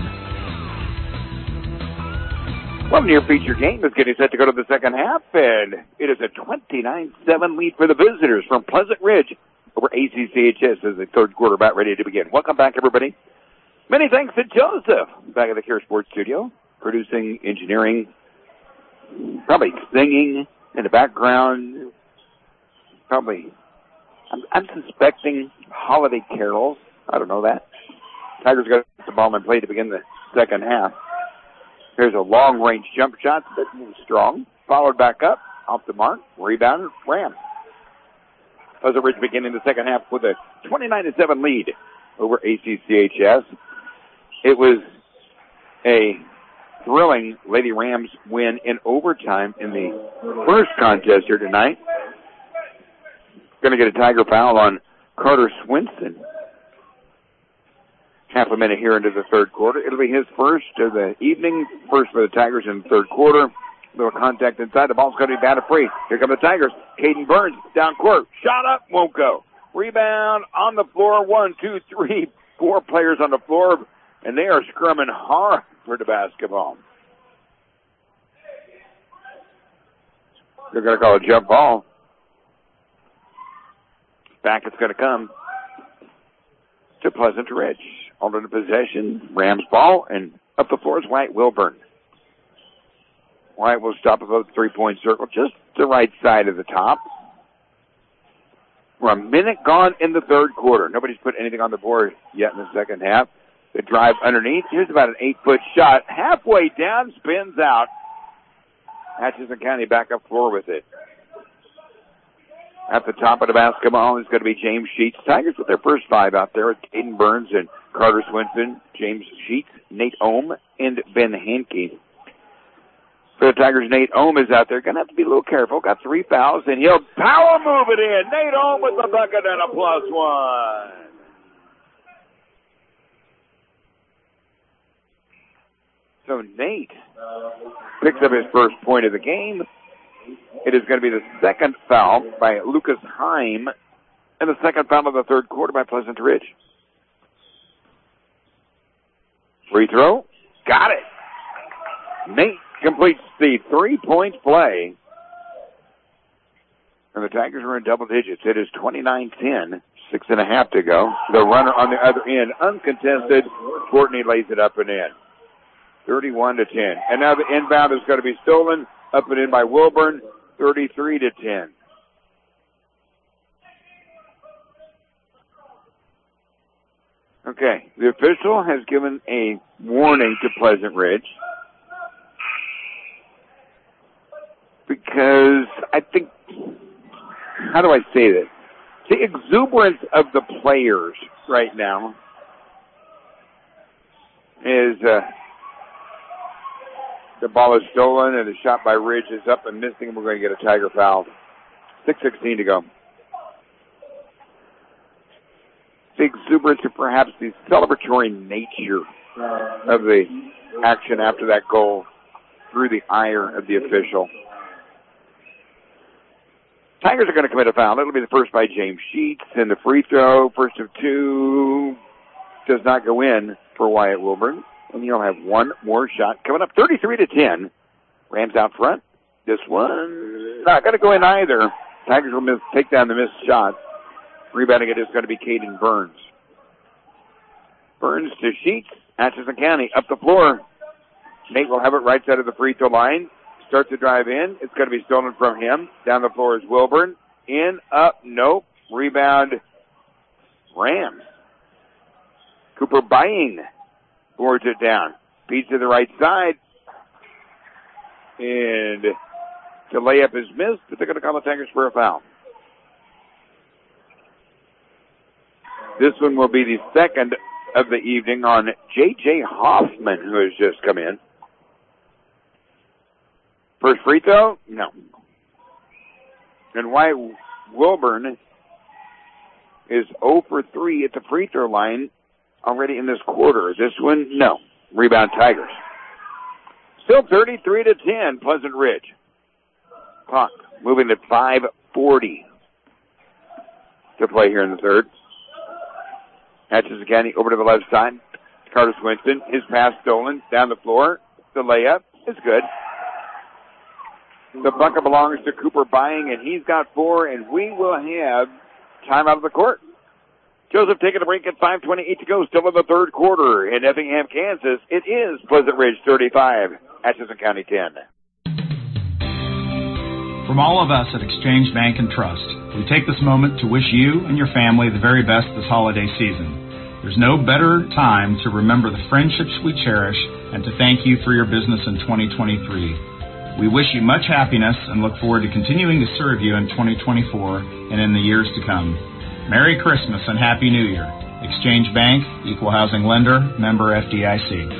Welcome to your feature game. Is getting set to go to the second half, and it is a twenty-nine seven lead for the visitors from Pleasant Ridge over A C C H S as the third quarter about ready to begin. Welcome back, everybody. Many thanks to Joseph back at the Care Sports Studio, producing, engineering, probably singing in the background, probably, I'm, I'm suspecting holiday carols. I don't know that. Tigers got the ball and play to begin the second half. Here's a long-range jump shot that moves strong. Followed back up, off the mark, rebound, Rams. Pleasant Ridge beginning the second half with a twenty-nine to seven lead over A C C H S. It was a thrilling Lady Rams win in overtime in the first contest here tonight. Going to get a Tiger foul on Carter Swinson. Half a minute here into the third quarter. It'll be his first of the evening, first for the Tigers in the third quarter. Little contact inside. The ball's going to be batted free. Here come the Tigers. Caden Burns down court. Shot up, won't go. Rebound on the floor. One, two, three, four players on the floor, and they are scrumming hard for the basketball. They're going to call a jump ball. Back it's going to come to Pleasant Ridge. Under the possession, Rams ball, and up the floor is White Wilburn. White will stop above the three-point circle, just the right side of the top. We're a minute gone in the third quarter. Nobody's put anything on the board yet in the second half. The drive underneath. Here's about an eight-foot shot. Halfway down, spins out. Atchison County back up floor with it. At the top of the basketball is going to be James Sheets. Tigers with their first five out there with Caden Burns and Carter Swinson, James Sheets, Nate Ohm, and Ben Hankey. For the Tigers, Nate Ohm is out there. Going to have to be a little careful. Got three fouls, and he'll power move it in. Nate Ohm with the bucket and a plus one. So Nate picks up his first point of the game. It is going to be the second foul by Lucas Heim and the second foul of the third quarter by Pleasant Ridge. Free throw. Got it. Nate completes the three-point play. And the Tigers are in double digits. It is twenty-nine ten, six and a half to go. The runner on the other end, uncontested. Courtney lays it up and in. thirty-one to ten. And now the inbound is going to be stolen. Up and in by Wilburn, thirty-three to ten. Okay, the official has given a warning to Pleasant Ridge because I think, how do I say this? The exuberance of the players right now is uh, The ball is stolen, and the shot by Ridge is up and missing, and we're going to get a Tiger foul. six sixteen to go. The exuberance or perhaps the celebratory nature of the action after that goal through the ire of the official. Tigers are going to commit a foul. It'll be the first by James Sheets, and the free throw, first of two, does not go in for Wyatt Wilburn. And you'll have one more shot coming up, thirty-three to ten. Rams out front. This one not going to go in either. Tigers will miss, take down the missed shot. Rebounding it is going to be Caden Burns. Burns to Sheets. Atchison County up the floor. Nate will have it right side of the free throw line. Starts to drive in. It's going to be stolen from him. Down the floor is Wilburn. In, up, nope. Rebound, Rams. Cooper Bying boards it down. Feeds to the right side. And the layup is missed, but they're going to call the Tigers for a foul. This one will be the second of the evening on J J Hoffman, who has just come in. First free throw? No. And Wyatt Wilburn is zero for three at the free throw line already in this quarter. This one, no. Rebound Tigers. Still thirty-three to ten, Pleasant Ridge. Clock moving to five forty to play here in the third. Atchison County over to the left side. Carter Swinston, his pass stolen, down the floor. The layup is good. The bucket belongs to Cooper Bying, and he's got four, and we will have time out of the court. Joseph taking a break at five twenty-eight to go, still in the third quarter. In Effingham, Kansas, it is Pleasant Ridge thirty-five, Atchison County ten. From all of us at Exchange Bank and Trust, we take this moment to wish you and your family the very best this holiday season. There's no better time to remember the friendships we cherish and to thank you for your business in twenty twenty-three. We wish you much happiness and look forward to continuing to serve you in twenty twenty-four and in the years to come. Merry Christmas and Happy New Year. Exchange Bank, Equal Housing Lender, member F D I C.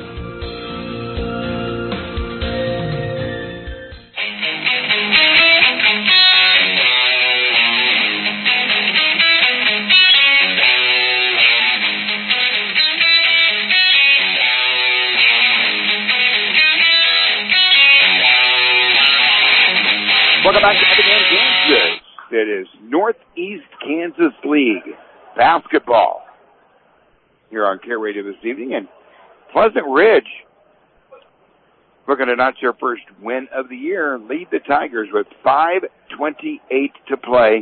Welcome back to Effingham, Kansas. It is Northeast Kansas League basketball here on Care Radio this evening. And Pleasant Ridge, looking to notch their first win of the year, lead the Tigers with five twenty-eight to play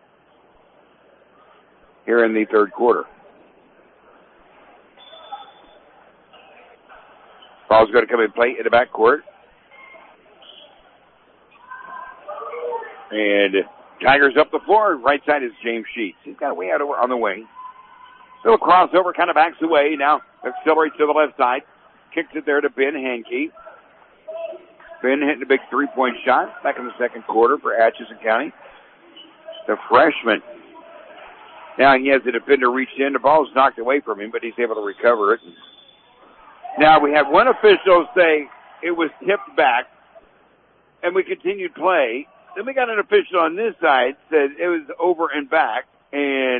here in the third quarter. Ball's going to come in play in the backcourt. And Tigers up the floor. Right side is James Sheets. He's got a way out over on the wing. Little crossover, kind of backs away. Now accelerates to the left side. Kicks it there to Ben Hankey. Ben hitting a big three-point shot back in the second quarter for Atchison County. The freshman. Now he has the defender reach in. The ball's knocked away from him, but he's able to recover it. Now we have one official say it was tipped back, and we continued play. Then we got an official on this side said it was over and back, and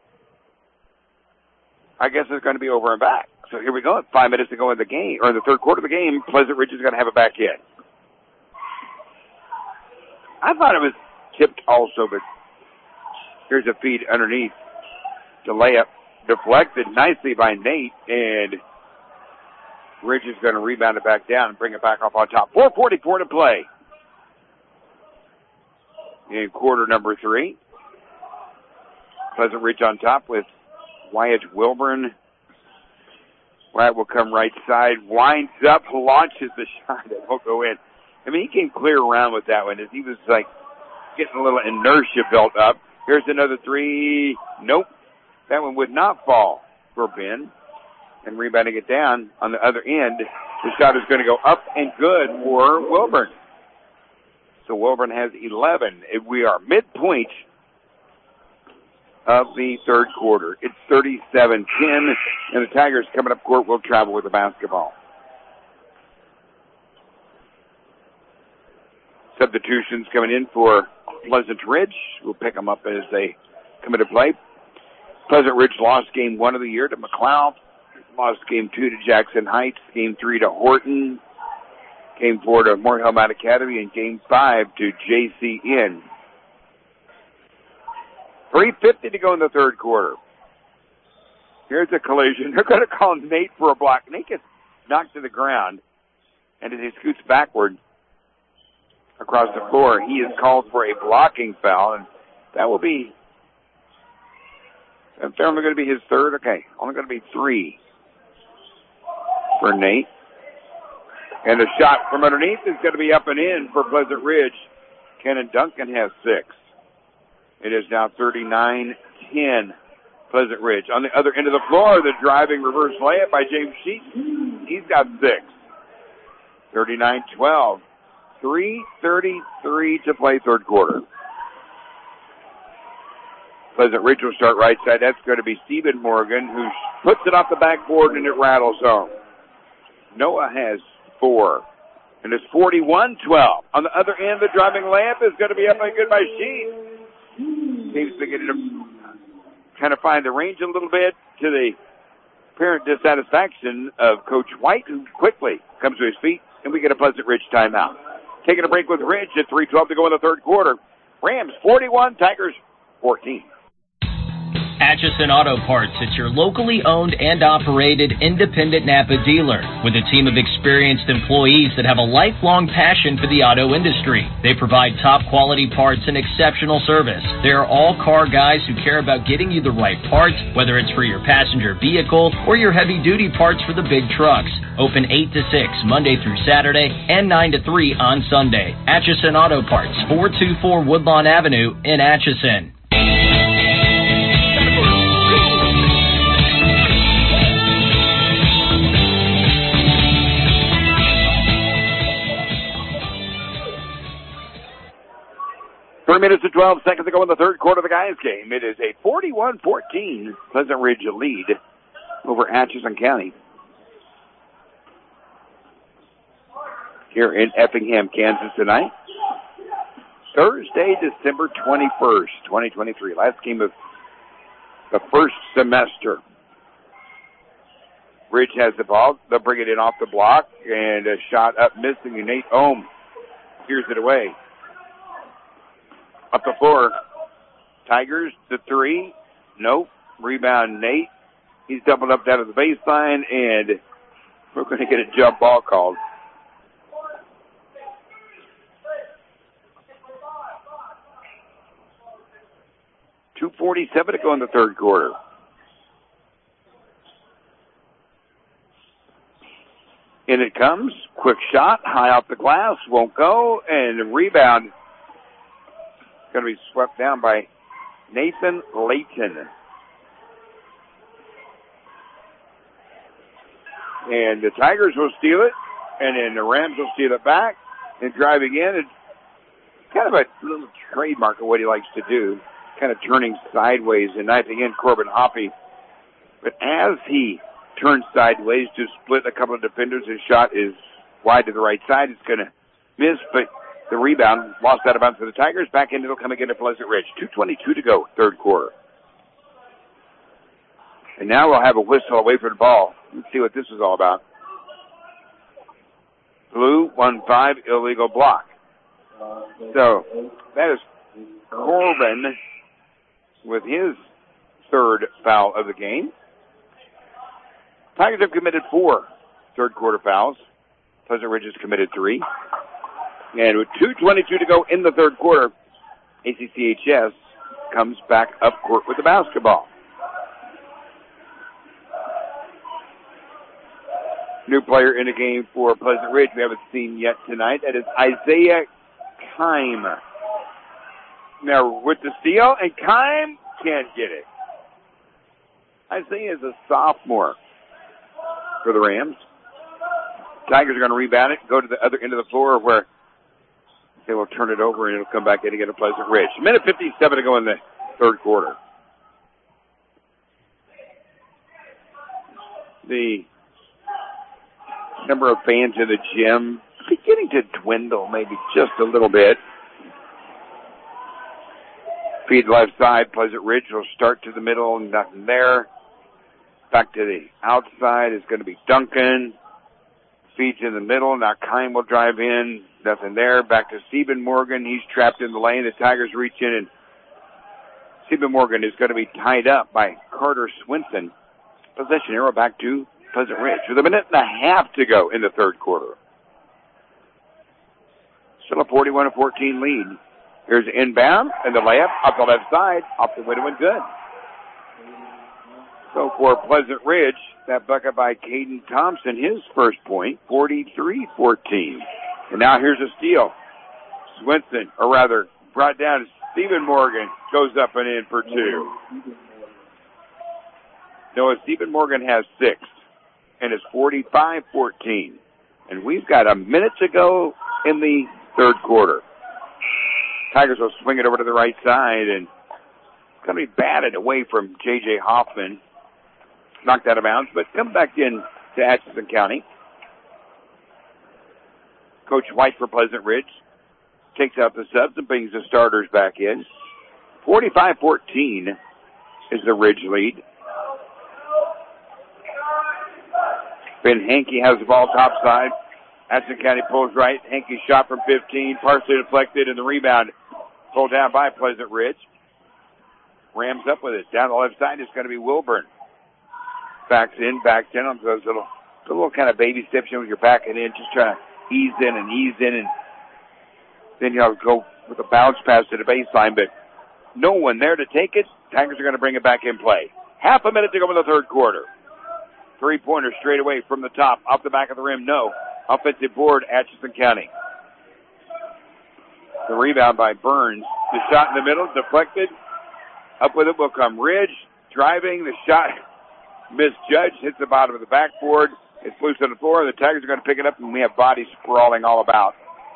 I guess it's going to be over and back. So here we go. Five minutes to go in the game, or in the third quarter of the game. Pleasant Ridge is going to have it back in. I thought it was tipped also, but here's a feed underneath. The layup deflected nicely by Nate, and Ridge is going to rebound it back down and bring it back up on top. four forty-four to play in quarter number three. Pleasant Ridge on top with Wyatt Wilburn. Wyatt will come right side, winds up, launches the shot that won't go in. I mean, he came clear around with that one as he was like getting a little inertia built up. Here's another three. Nope. That one would not fall for Ben. And rebounding it down on the other end. The shot is going to go up and good for Wilburn. So Wilburn has eleven. We are midpoint of the third quarter. It's thirty-seven ten, and the Tigers coming up court will travel with the basketball. substitutions coming in for Pleasant Ridge. We'll pick them up as they come into play. Pleasant Ridge lost game one of the year to McLeod. Lost game two to Jackson Heights. Game three to Horton. Game four to Morehill Mount Academy. And game five to J C N. three fifty to go in the third quarter. Here's a collision. They're going to call Nate for a block. Nate gets knocked to the ground. And as he scoots backward across the floor, he is called for a blocking foul. And that will be, it's only going to be his third. Okay, only going to be three for Nate. And a shot from underneath is going to be up and in for Pleasant Ridge. Kenan Duncan has six. It is now thirty-nine ten Pleasant Ridge. On the other end of the floor, the driving reverse layup by James Sheets. He's got six. thirty-nine twelve. three thirty-three to play third quarter. Pleasant Ridge will start right side. That's going to be Stephen Morgan, who puts it off the backboard and it rattles home. Noah has four. And it's forty-one twelve. On the other end, the driving layup is going to be up and good by Sheets. Seems beginning to kind of find the range a little bit, to the apparent dissatisfaction of Coach White, who quickly comes to his feet, and we get a Pleasant Ridge timeout. Taking a break with Ridge at three twelve to go in the third quarter. Rams forty-one, Tigers fourteen. Atchison Auto Parts is your locally owned and operated independent Napa dealer with a team of experienced employees that have a lifelong passion for the auto industry. They provide top quality parts and exceptional service. They are all car guys who care about getting you the right parts, whether it's for your passenger vehicle or your heavy duty parts for the big trucks. Open eight to six Monday through Saturday and nine to three on Sunday. Atchison Auto Parts, four two four Woodlawn Avenue in Atchison. Three minutes and twelve seconds to go in the third quarter of the guys' game. It is a forty-one fourteen Pleasant Ridge lead over Atchison County here in Effingham, Kansas tonight. Thursday, December twenty-first, twenty twenty-three. Last game of the first semester. Ridge has the ball. They'll bring it in off the block, and a shot up missing. And Nate Ohm clears it away. Up the floor. Tigers, the three. Nope. Rebound, Nate. He's doubled up down to the baseline, and we're going to get a jump ball called. two forty-seven to go in the third quarter. In it comes. Quick shot. High off the glass. Won't go. And the rebound going to be swept down by Nathan Layton. And the Tigers will steal it, and then the Rams will steal it back, and driving in, and kind of a little trademark of what he likes to do, kind of turning sideways and knifing in Corbin Hoppy. But as he turns sideways to split a couple of defenders, his shot is wide to the right side. It's going to miss, but the rebound lost out of bounds for the Tigers. Back in, it'll come again to Pleasant Ridge. two twenty-two to go, third quarter. And now we'll have a whistle away from the ball. Let's see what this is all about. Blue, one five, illegal block. So that is Corbin with his third foul of the game. Tigers have committed four third quarter fouls. Pleasant Ridge has committed three. And with two twenty-two to go in the third quarter, A C C H S comes back up court with the basketball. New player in the game for Pleasant Ridge we haven't seen yet tonight. That is Isaiah Kime. Now with the steal, and Kime can't get it. Isaiah is a sophomore for the Rams. Tigers are going to rebound it, go to the other end of the floor where they will turn it over, and it'll come back in again to Pleasant Ridge. A minute fifty-seven to go in the third quarter. The number of fans in the gym, beginning to dwindle maybe just a little bit. Feed left side. Pleasant Ridge will start to the middle. Nothing there. Back to the outside is going to be Duncan. Feeds in the middle. Now Kine will drive in. Nothing there. Back to Stephen Morgan. He's trapped in the lane. The Tigers reach in, and Stephen Morgan is going to be tied up by Carter Swinson. Possession arrow back to Pleasant Ridge with a minute and a half to go in the third quarter. Still a forty-one to fourteen lead. Here's an inbound, and the layup up the left side, off the window and good. So for Pleasant Ridge, that bucket by Caden Thompson, his first point, forty-three fourteen. And now here's a steal. Swinson, or rather, brought down Stephen Morgan, goes up and in for two. Noah, Stephen Morgan has six, and it's forty-five fourteen. And we've got a minute to go in the third quarter. Tigers will swing it over to the right side, and it's going to be batted away from J J. Hoffman. Knocked out of bounds, but come back in to Atchison County. Coach White for Pleasant Ridge takes out the subs and brings the starters back in. forty-five fourteen is the Ridge lead. Ben Hankey has the ball top side. Atchison County pulls right. Hankey shot from fifteen, partially deflected, and the rebound pulled down by Pleasant Ridge. Rams up with it. Down the left side is going to be Wilburn. Backs in, backs in on those little, the little kind of baby steps in when you're backing in, just trying to ease in and ease in, and then you'll go with a bounce pass to the baseline, but no one there to take it. Tigers are going to bring it back in play. Half a minute to go in the third quarter. Three-pointer straight away from the top, off the back of the rim, no. Offensive board, Atchison County. The rebound by Burns. The shot in the middle, deflected. Up with it will come Ridge. Driving, the shot misjudged, hits the bottom of the backboard. It's loose on the floor. The Tigers are going to pick it up, and we have bodies sprawling all about.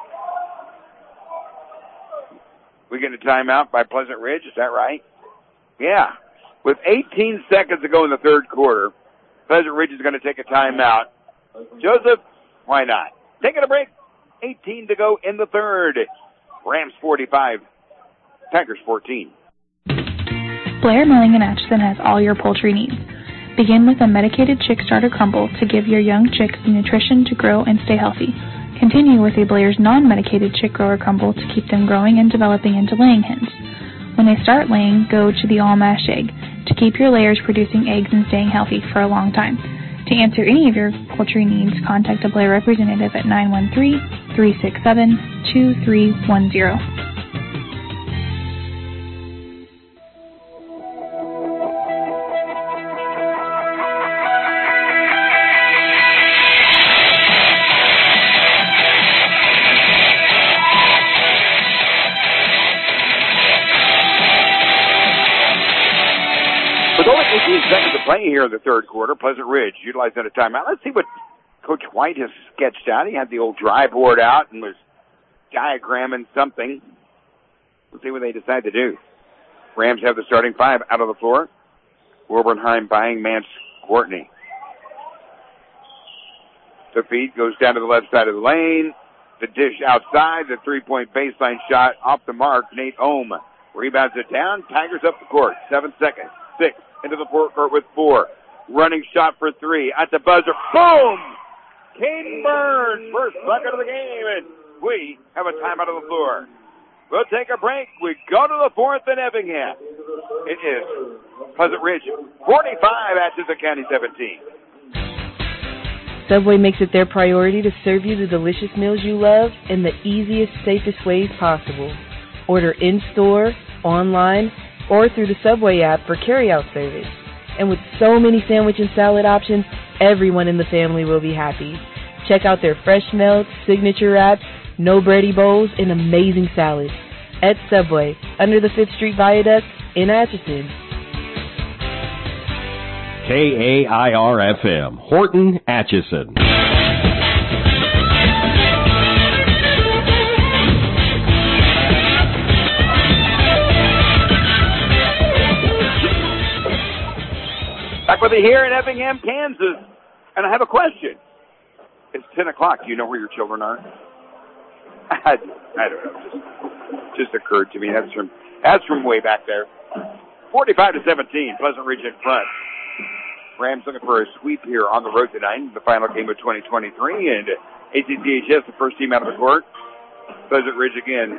We get a timeout by Pleasant Ridge, is that right? Yeah. With eighteen seconds to go in the third quarter, Pleasant Ridge is going to take a timeout. Joseph, why not? Taking a break. eighteen to go in the third. Rams forty-five, Tigers fourteen. Blair Milling in Atchison has all your poultry needs. Begin with a medicated chick starter crumble to give your young chicks the nutrition to grow and stay healthy. Continue with a Blair's non-medicated chick grower crumble to keep them growing and developing into laying hens. When they start laying, go to the all-mash egg to keep your layers producing eggs and staying healthy for a long time. To answer any of your poultry needs, contact a Blair representative at nine one three, three six seven, two three one zero. Seconds of play here in the third quarter. Pleasant Ridge utilizing a timeout. Let's see what Coach White has sketched out. He had the old dry board out and was diagramming something. Let's see what they decide to do. Rams have the starting five out on the floor. Wilbernheim buying Mance Courtney. The feed goes down to the left side of the lane. The dish outside. The three-point baseline shot off the mark. Nate Ohm rebounds it down. Tigers up the court. Seven seconds. Six. Into the forecourt with four. Running shot for three. At the buzzer. Boom! Caden Burns, first bucket of the game, and we have a timeout on the floor. We'll take a break. We go to the fourth in Effingham. It is Pleasant Ridge forty-five, Atchison County seventeen. Subway makes it their priority to serve you the delicious meals you love in the easiest, safest ways possible. Order in-store, online, or through the Subway app for carry-out service. And with so many sandwich and salad options, everyone in the family will be happy. Check out their fresh melts, signature wraps, no bready bowls, and amazing salads at Subway under the fifth Street Viaduct in Atchison. K A I R F M, Horton, Atchison. Back with you here in Effingham, Kansas. And I have a question. It's ten o'clock. Do you know where your children are? I, I don't know. Just, just occurred to me. That's from that's from way back there. forty-five to seventeen. Pleasant Ridge in front. Rams looking for a sweep here on the road tonight. The final game of twenty twenty-three, and A C C H S, the first team out of the court. Pleasant Ridge again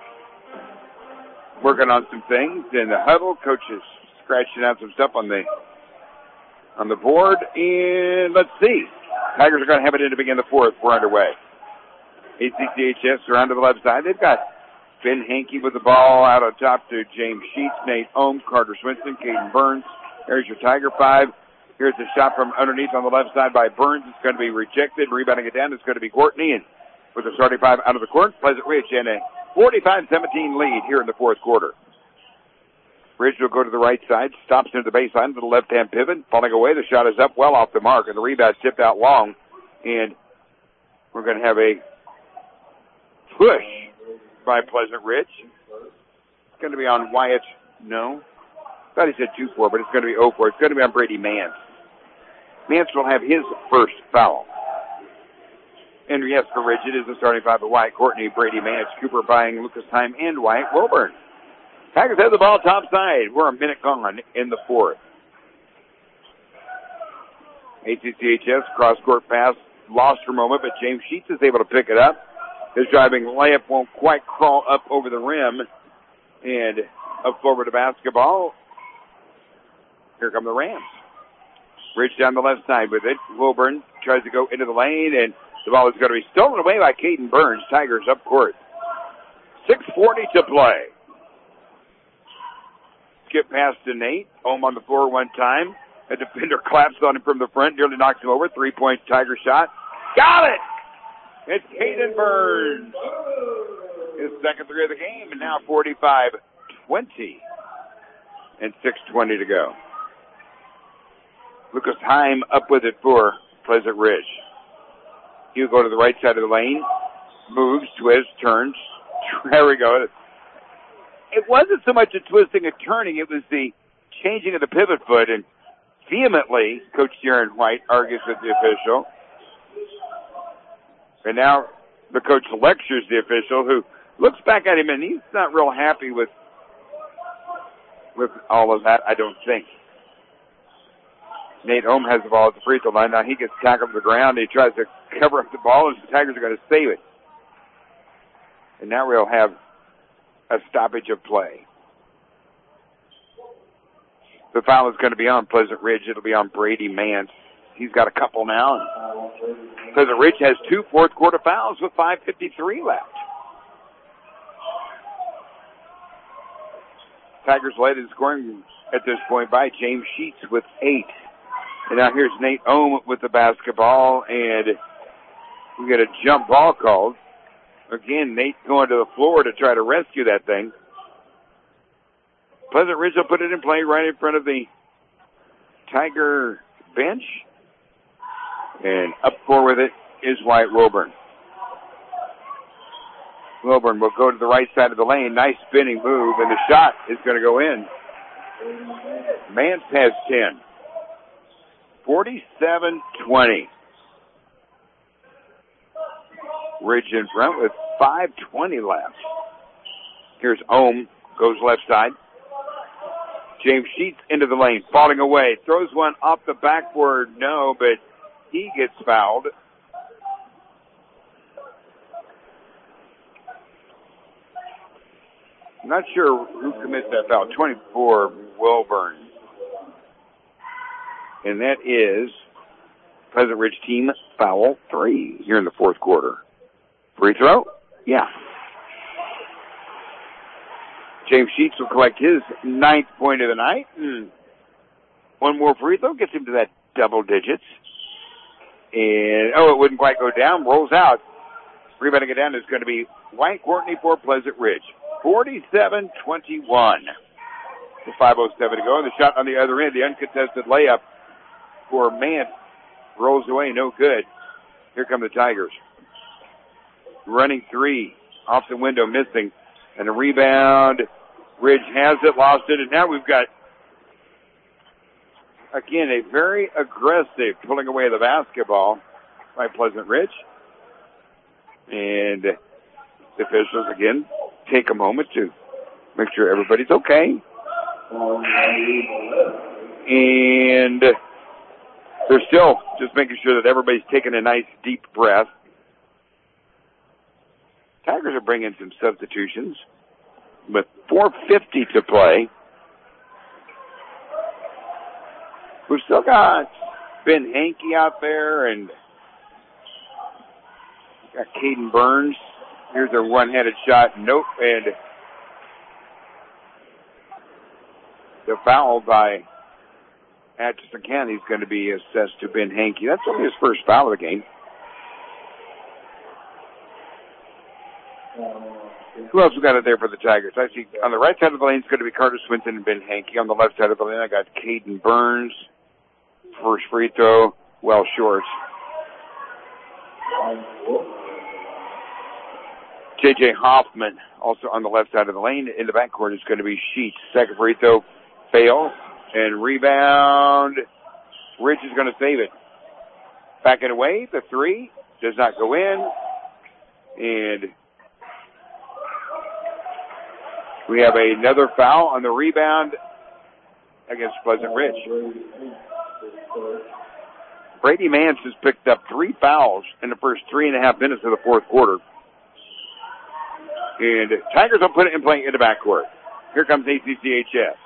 working on some things in the huddle. Coaches scratching out some stuff on the on the board, and let's see. Tigers are going to have it in to begin the fourth. We're underway. A C C H S around to the left side. They've got Ben Hankey with the ball out on top to James Sheets, Nate Ohm, Carter Swinson, Caden Burns. There's your Tiger five. Here's a shot from underneath on the left side by Burns. It's going to be rejected. Rebounding it down, it's going to be Courtney. And with the starting five out of the court, Pleasant Ridge and a forty-five seventeen lead here in the fourth quarter. Ridge will go to the right side, stops into the baseline to the left-hand pivot, falling away. The shot is up well off the mark, and the rebound tipped out long. And we're going to have a push by Pleasant Ridge. It's going to be on Wyatt. No. I thought he said two four, but it's going to be oh four. It's going to be on Brady Mance. Mance will have his first foul. And yes, for Ridge, it is the starting five of Wyatt, Courtney, Brady Mance, Cooper Bying, Lucas Heim, and Wyatt Wilburn. Tigers have the ball top side. We're a minute gone in the fourth. A C C H S cross-court pass lost for a moment, but James Sheets is able to pick it up. His driving layup won't quite crawl up over the rim. And up forward to basketball. Here come the Rams. Ridge down the left side with it. Wilburn tries to go into the lane, and the ball is going to be stolen away by Caden Burns. Tigers up court. six forty to play. Skip pass to Nate. Ohm on the floor one time. A defender claps on him from the front, nearly knocks him over. Three-point Tiger shot. Got it! It's Caden Burns. His second three of the game, and now forty-five twenty. And six twenty to go. Lucas Heim up with it for Pleasant Ridge. He'll go to the right side of the lane. Moves, twists, turns. There we go. It wasn't so much a twisting and turning, it was the changing of the pivot foot, and vehemently, Coach Darren White argues with the official. And now the coach lectures the official, who looks back at him, and he's not real happy with with all of that, I don't think. Nate Ohm has the ball at the free throw line. Now he gets tackled to the ground. He tries to cover up the ball, and the Tigers are going to save it. And now we'll have a stoppage of play. The foul is going to be on Pleasant Ridge. It'll be on Brady Mance. He's got a couple now. Pleasant Ridge has two fourth quarter fouls with five fifty-three left. Tigers led in scoring at this point by James Sheets with eight. And now here's Nate Ohm with the basketball, and we get a jump ball called. Again, Nate going to the floor to try to rescue that thing. Pleasant Ridge will put it in play right in front of the Tiger bench. And up forward with it is Wyatt Wilburn. Wilburn will go to the right side of the lane. Nice spinning move, and the shot is going to go in. Mance has ten. forty-seven twenty. Ridge in front with five twenty left. Here's Ohm, goes left side. James Sheets into the lane, falling away. Throws one off the backboard, no, but he gets fouled. I'm not sure who commits that foul. twenty-four, Wilburn. And that is Pleasant Ridge team foul three here in the fourth quarter. Free throw? Yeah. James Sheets will collect his ninth point of the night. And one more free throw gets him to that double digits. And, oh, it wouldn't quite go down. Rolls out. Rebounding it down is going to be White Courtney for Pleasant Ridge. forty-seven twenty-one. With five oh seven to go. And the shot on the other end, the uncontested layup for Mance rolls away, no good. Here come the Tigers. Running three off the window, missing. And a rebound. Ridge has it, lost it, and now we've got, again, a very aggressive pulling away of the basketball by Pleasant Ridge. And the officials, again, take a moment to make sure everybody's okay. And they're still just making sure that everybody's taking a nice deep breath. Tigers are bringing some substitutions with four fifty to play. We've still got Ben Hankey out there and got Caden Burns. Here's a one-handed shot. Nope. And the foul by Atchison County is going to be assessed to Ben Hankey. That's only his first foul of the game. Who else we got out there for the Tigers? I see on the right side of the lane is going to be Carter Swinton and Ben Hankey. On the left side of the lane, I got Caden Burns. First free throw, well short. J J Hoffman also on the left side of the lane. In the backcourt is going to be Sheets. Second free throw fails. And rebound. Ridge is going to save it. Back it away. The three does not go in. And we have another foul on the rebound against Pleasant Ridge. Brady Mance has picked up three fouls in the first three and a half minutes of the fourth quarter. And Tigers will put it in play in the backcourt. Here comes A C C H S.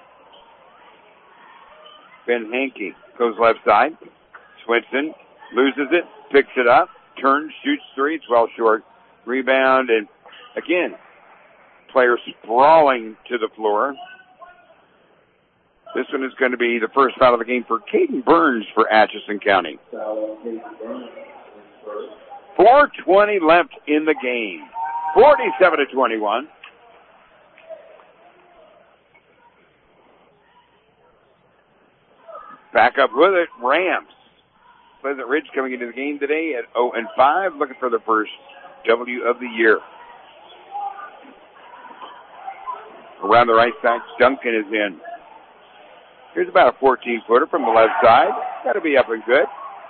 Ben Hankey goes left side. Swinson loses it, picks it up, turns, shoots three. It's well short. Rebound, and again, players sprawling to the floor. This one is going to be the first foul of the game for Caden Burns for Atchison County. four twenty left in the game. forty-seven to twenty-one. Back up with it, Rams. Pleasant Ridge coming into the game today at oh and five, looking for the first W of the year. Around the right side, Duncan is in. Here's about a fourteen-footer from the left side. Got to be up and good.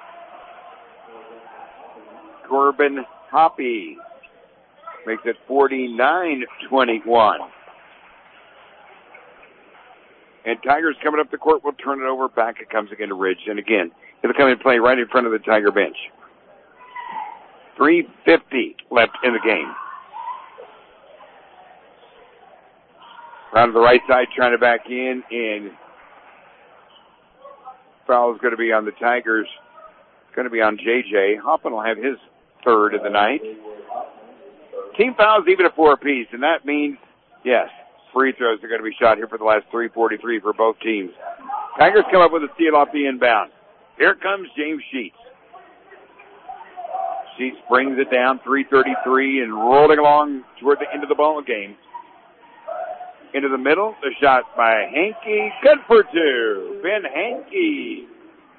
Corbin Hoppy makes it forty-nine twenty-one. And Tigers coming up the court will turn it over. Back it comes again to Ridge. And again, it'll come and play right in front of the Tiger bench. three fifty left in the game. Around to the right side, trying to back in, and foul is going to be on the Tigers. It's going to be on J J. Hoffman will have his third of the night. Team fouls even at four apiece, and that means, yes, free throws are going to be shot here for the last three forty-three for both teams. Tigers come up with a steal off the inbound. Here comes James Sheets. Sheets brings it down, three thirty-three, and rolling along toward the end of the ball game. Into the middle, the shot by Hankey. Good for two. Ben Hankey.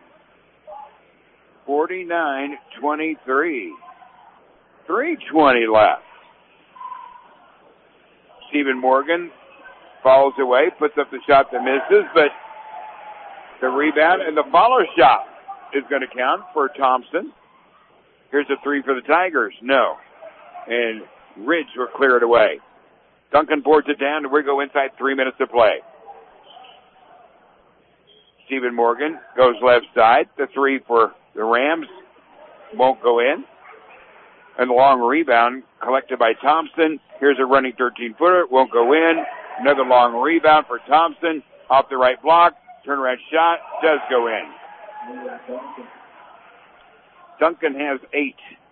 forty-nine twenty-three. three twenty left. Stephen Morgan falls away, puts up the shot that misses, but the rebound and the follow shot is going to count for Thompson. Here's a three for the Tigers. No. And Ridge will clear it away. Duncan boards it down, and we go inside three minutes to play. Stephen Morgan goes left side. The three for the Rams won't go in. And the long rebound collected by Thompson. Here's a running thirteen-footer. Won't go in. Another long rebound for Thompson. Off the right block. Turnaround shot. Does go in. Duncan has eight.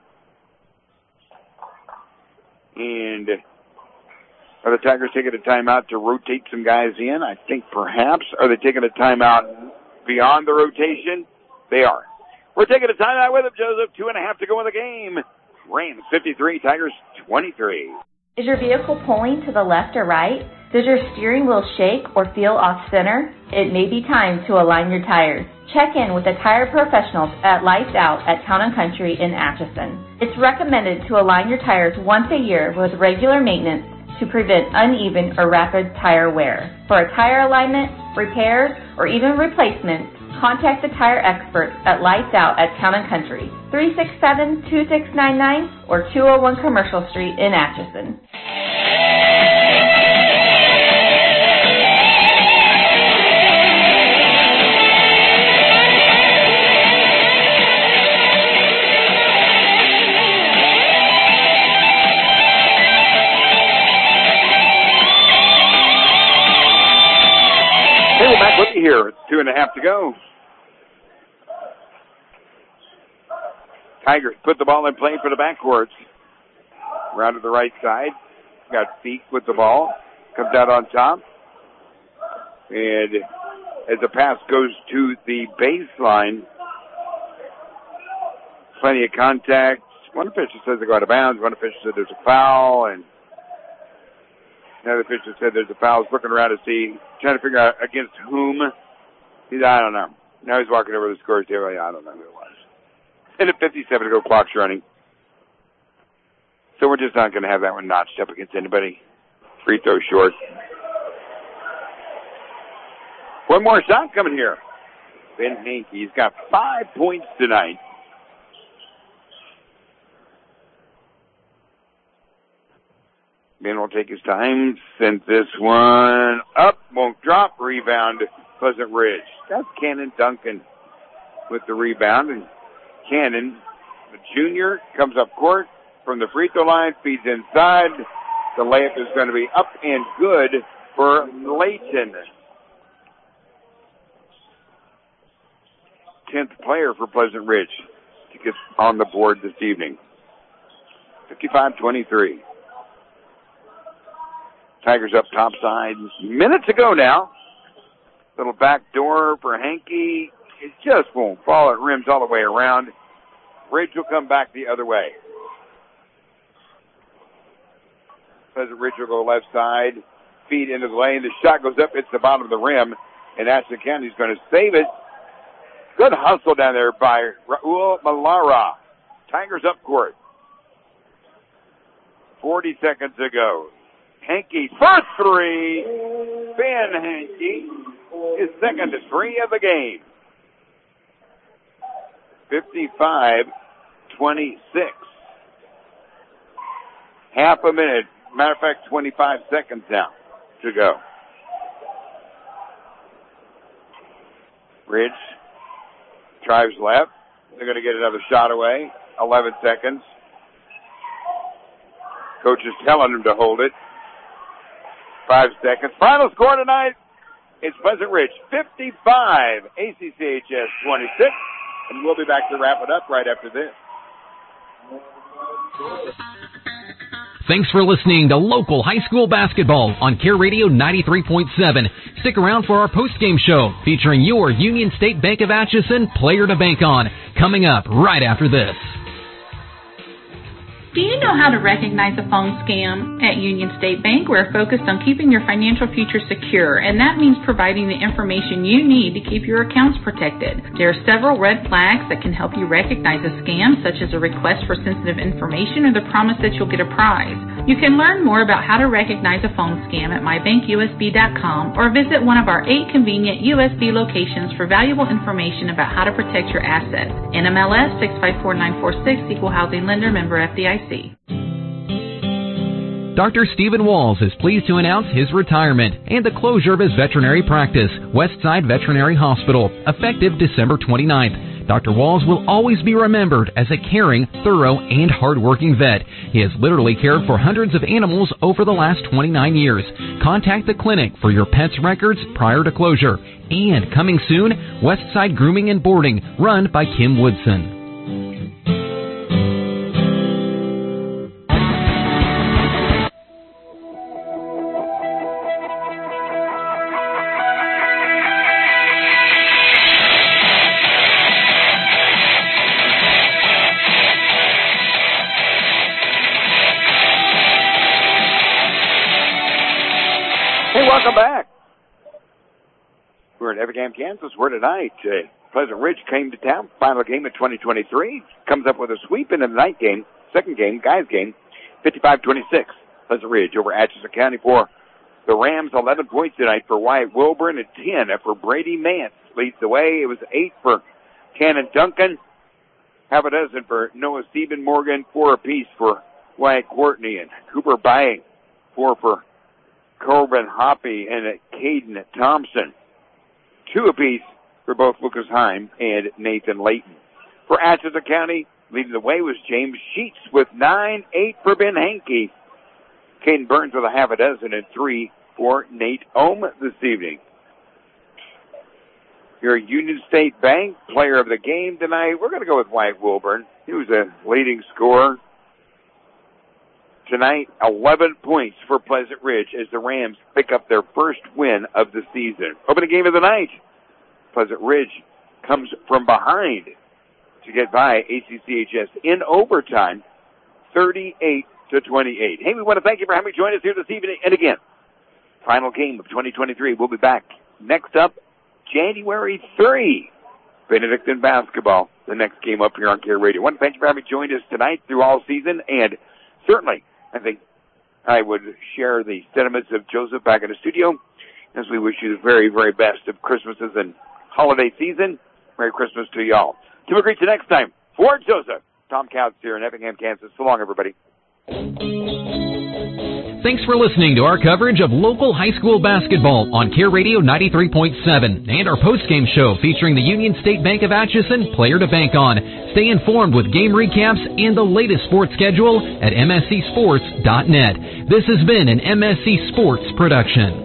And are the Tigers taking a timeout to rotate some guys in? I think perhaps. Are they taking a timeout beyond the rotation? They are. We're taking a timeout with them, Joseph. Two and a half to go in the game. Rams fifty-three, Tigers twenty-three. Is your vehicle pulling to the left or right? Does your steering wheel shake or feel off center? It may be time to align your tires. Check in with the tire professionals at Lights Out at Town and Country in Atchison. It's recommended to align your tires once a year with regular maintenance to prevent uneven or rapid tire wear. For a tire alignment, repairs, or even replacements, contact the tire experts at Lights Out at Town and Country, three six seven, two six nine nine or two oh one Commercial Street in Atchison. Hey, we're back with you here. It's two and a half to go. Tigers put the ball in play for the backcourts. Around to the right side. Got Feek with the ball. Comes out on top. And as the pass goes to the baseline, plenty of contact. One official says they go out of bounds. One official said there's a foul. And another official said there's a foul. He's looking around to see, trying to figure out against whom. He's, I don't know. Now he's walking over the scores table. I don't know who it was. ten fifty-seven to go, clock's running. So we're just not going to have that one notched up against anybody. Free throw short. One more shot coming here. Ben Hankey, he's got five points tonight. Ben will take his time, send this one up, won't drop, rebound, Pleasant Ridge. That's Cannon Duncan with the rebound, and Cannon, the junior, comes up court from the free throw line, feeds inside. The layup is going to be up and good for Layton. Tenth player for Pleasant Ridge to get on the board this evening. fifty-five twenty-three. Tigers up top side. Minutes to go now. Little back door for Hankey. It just won't fall. It rims all the way around. Ridge will come back the other way. Pleasant Ridge will go left side. Feed into the lane. The shot goes up. It's the bottom of the rim. And Ashton County's going to save it. Good hustle down there by Raul Malara. Tigers up court. forty seconds to go. Hankey, first three. Ben Hankey, his second three of the game. fifty-five twenty-six. Half a minute. Matter of fact, twenty-five seconds now to go. Ridge drives left. They're going to get another shot away. eleven seconds. Coach is telling them to hold it. Five seconds. Final score tonight, it's Pleasant Ridge fifty-five, A C C H S twenty-six. And we'll be back to wrap it up right after this. Thanks for listening to local high school basketball on Care Radio ninety-three point seven. Stick around for our post-game show featuring your Union State Bank of Atchison player to bank on, coming up right after this. Do you know how to recognize a phone scam? At Union State Bank, we're focused on keeping your financial future secure, and that means providing the information you need to keep your accounts protected. There are several red flags that can help you recognize a scam, such as a request for sensitive information or the promise that you'll get a prize. You can learn more about how to recognize a phone scam at my bank U S B dot com or visit one of our eight convenient U S B locations for valuable information about how to protect your assets. N M L S six five four nine four six, Equal Housing Lender, member F D I C. Doctor Stephen Walls is pleased to announce his retirement and the closure of his veterinary practice, Westside Veterinary Hospital, effective December twenty-ninth. Doctor Walls will always be remembered as a caring, thorough, and hardworking vet. He has literally cared for hundreds of animals over the last twenty-nine years. Contact the clinic for your pet's records prior to closure. And coming soon, Westside Grooming and Boarding, run by Kim Woodson. Welcome back. We're in Effingham, Kansas. We're tonight. Uh, Pleasant Ridge came to town. Final game of twenty twenty-three. Comes up with a sweep in the night game. Second game, guys game, fifty-five twenty-six. Pleasant Ridge over Atchison County for the Rams. eleven points tonight for Wyatt Wilburn and ten for Brady Mance. leads the way. It was eight for Cannon Duncan, half a dozen for Noah Stephen Morgan, four apiece for Wyatt Courtney and Cooper Baying, four for Corbin Hoppy and Caden Thompson, two apiece for both Lucas Heim and Nathan Layton. For Atchison County, leading the way was James Sheets with nine, eight for Ben Hankey. Caden Burns with a half a dozen and three for Nate Ohm this evening. Your Union State Bank player of the game tonight, we're going to go with Wyatt Wilburn. He was a leading scorer tonight. eleven points for Pleasant Ridge as the Rams pick up their first win of the season. Opening game of the night, Pleasant Ridge comes from behind to get by A C C H S in overtime, thirty-eight to twenty-eight. Hey, we want to thank you for having joined us here this evening. And again, final game of twenty twenty-three. We'll be back next up, January third. Benedictine basketball, the next game up here on Care Radio. I want to thank you for having joined us tonight through all season. And certainly, I think I would share the sentiments of Joseph back in the studio as we wish you the very, very best of Christmases and holiday season. Merry Christmas to you all. Till we greet you next time. For Joseph, Tom Couts here in Effingham, Kansas. So long, everybody. Thanks for listening to our coverage of local high school basketball on Care Radio ninety-three point seven and our postgame show featuring the Union State Bank of Atchison player to bank on. Stay informed with game recaps and the latest sports schedule at m s c sports dot net. This has been an M S C Sports production.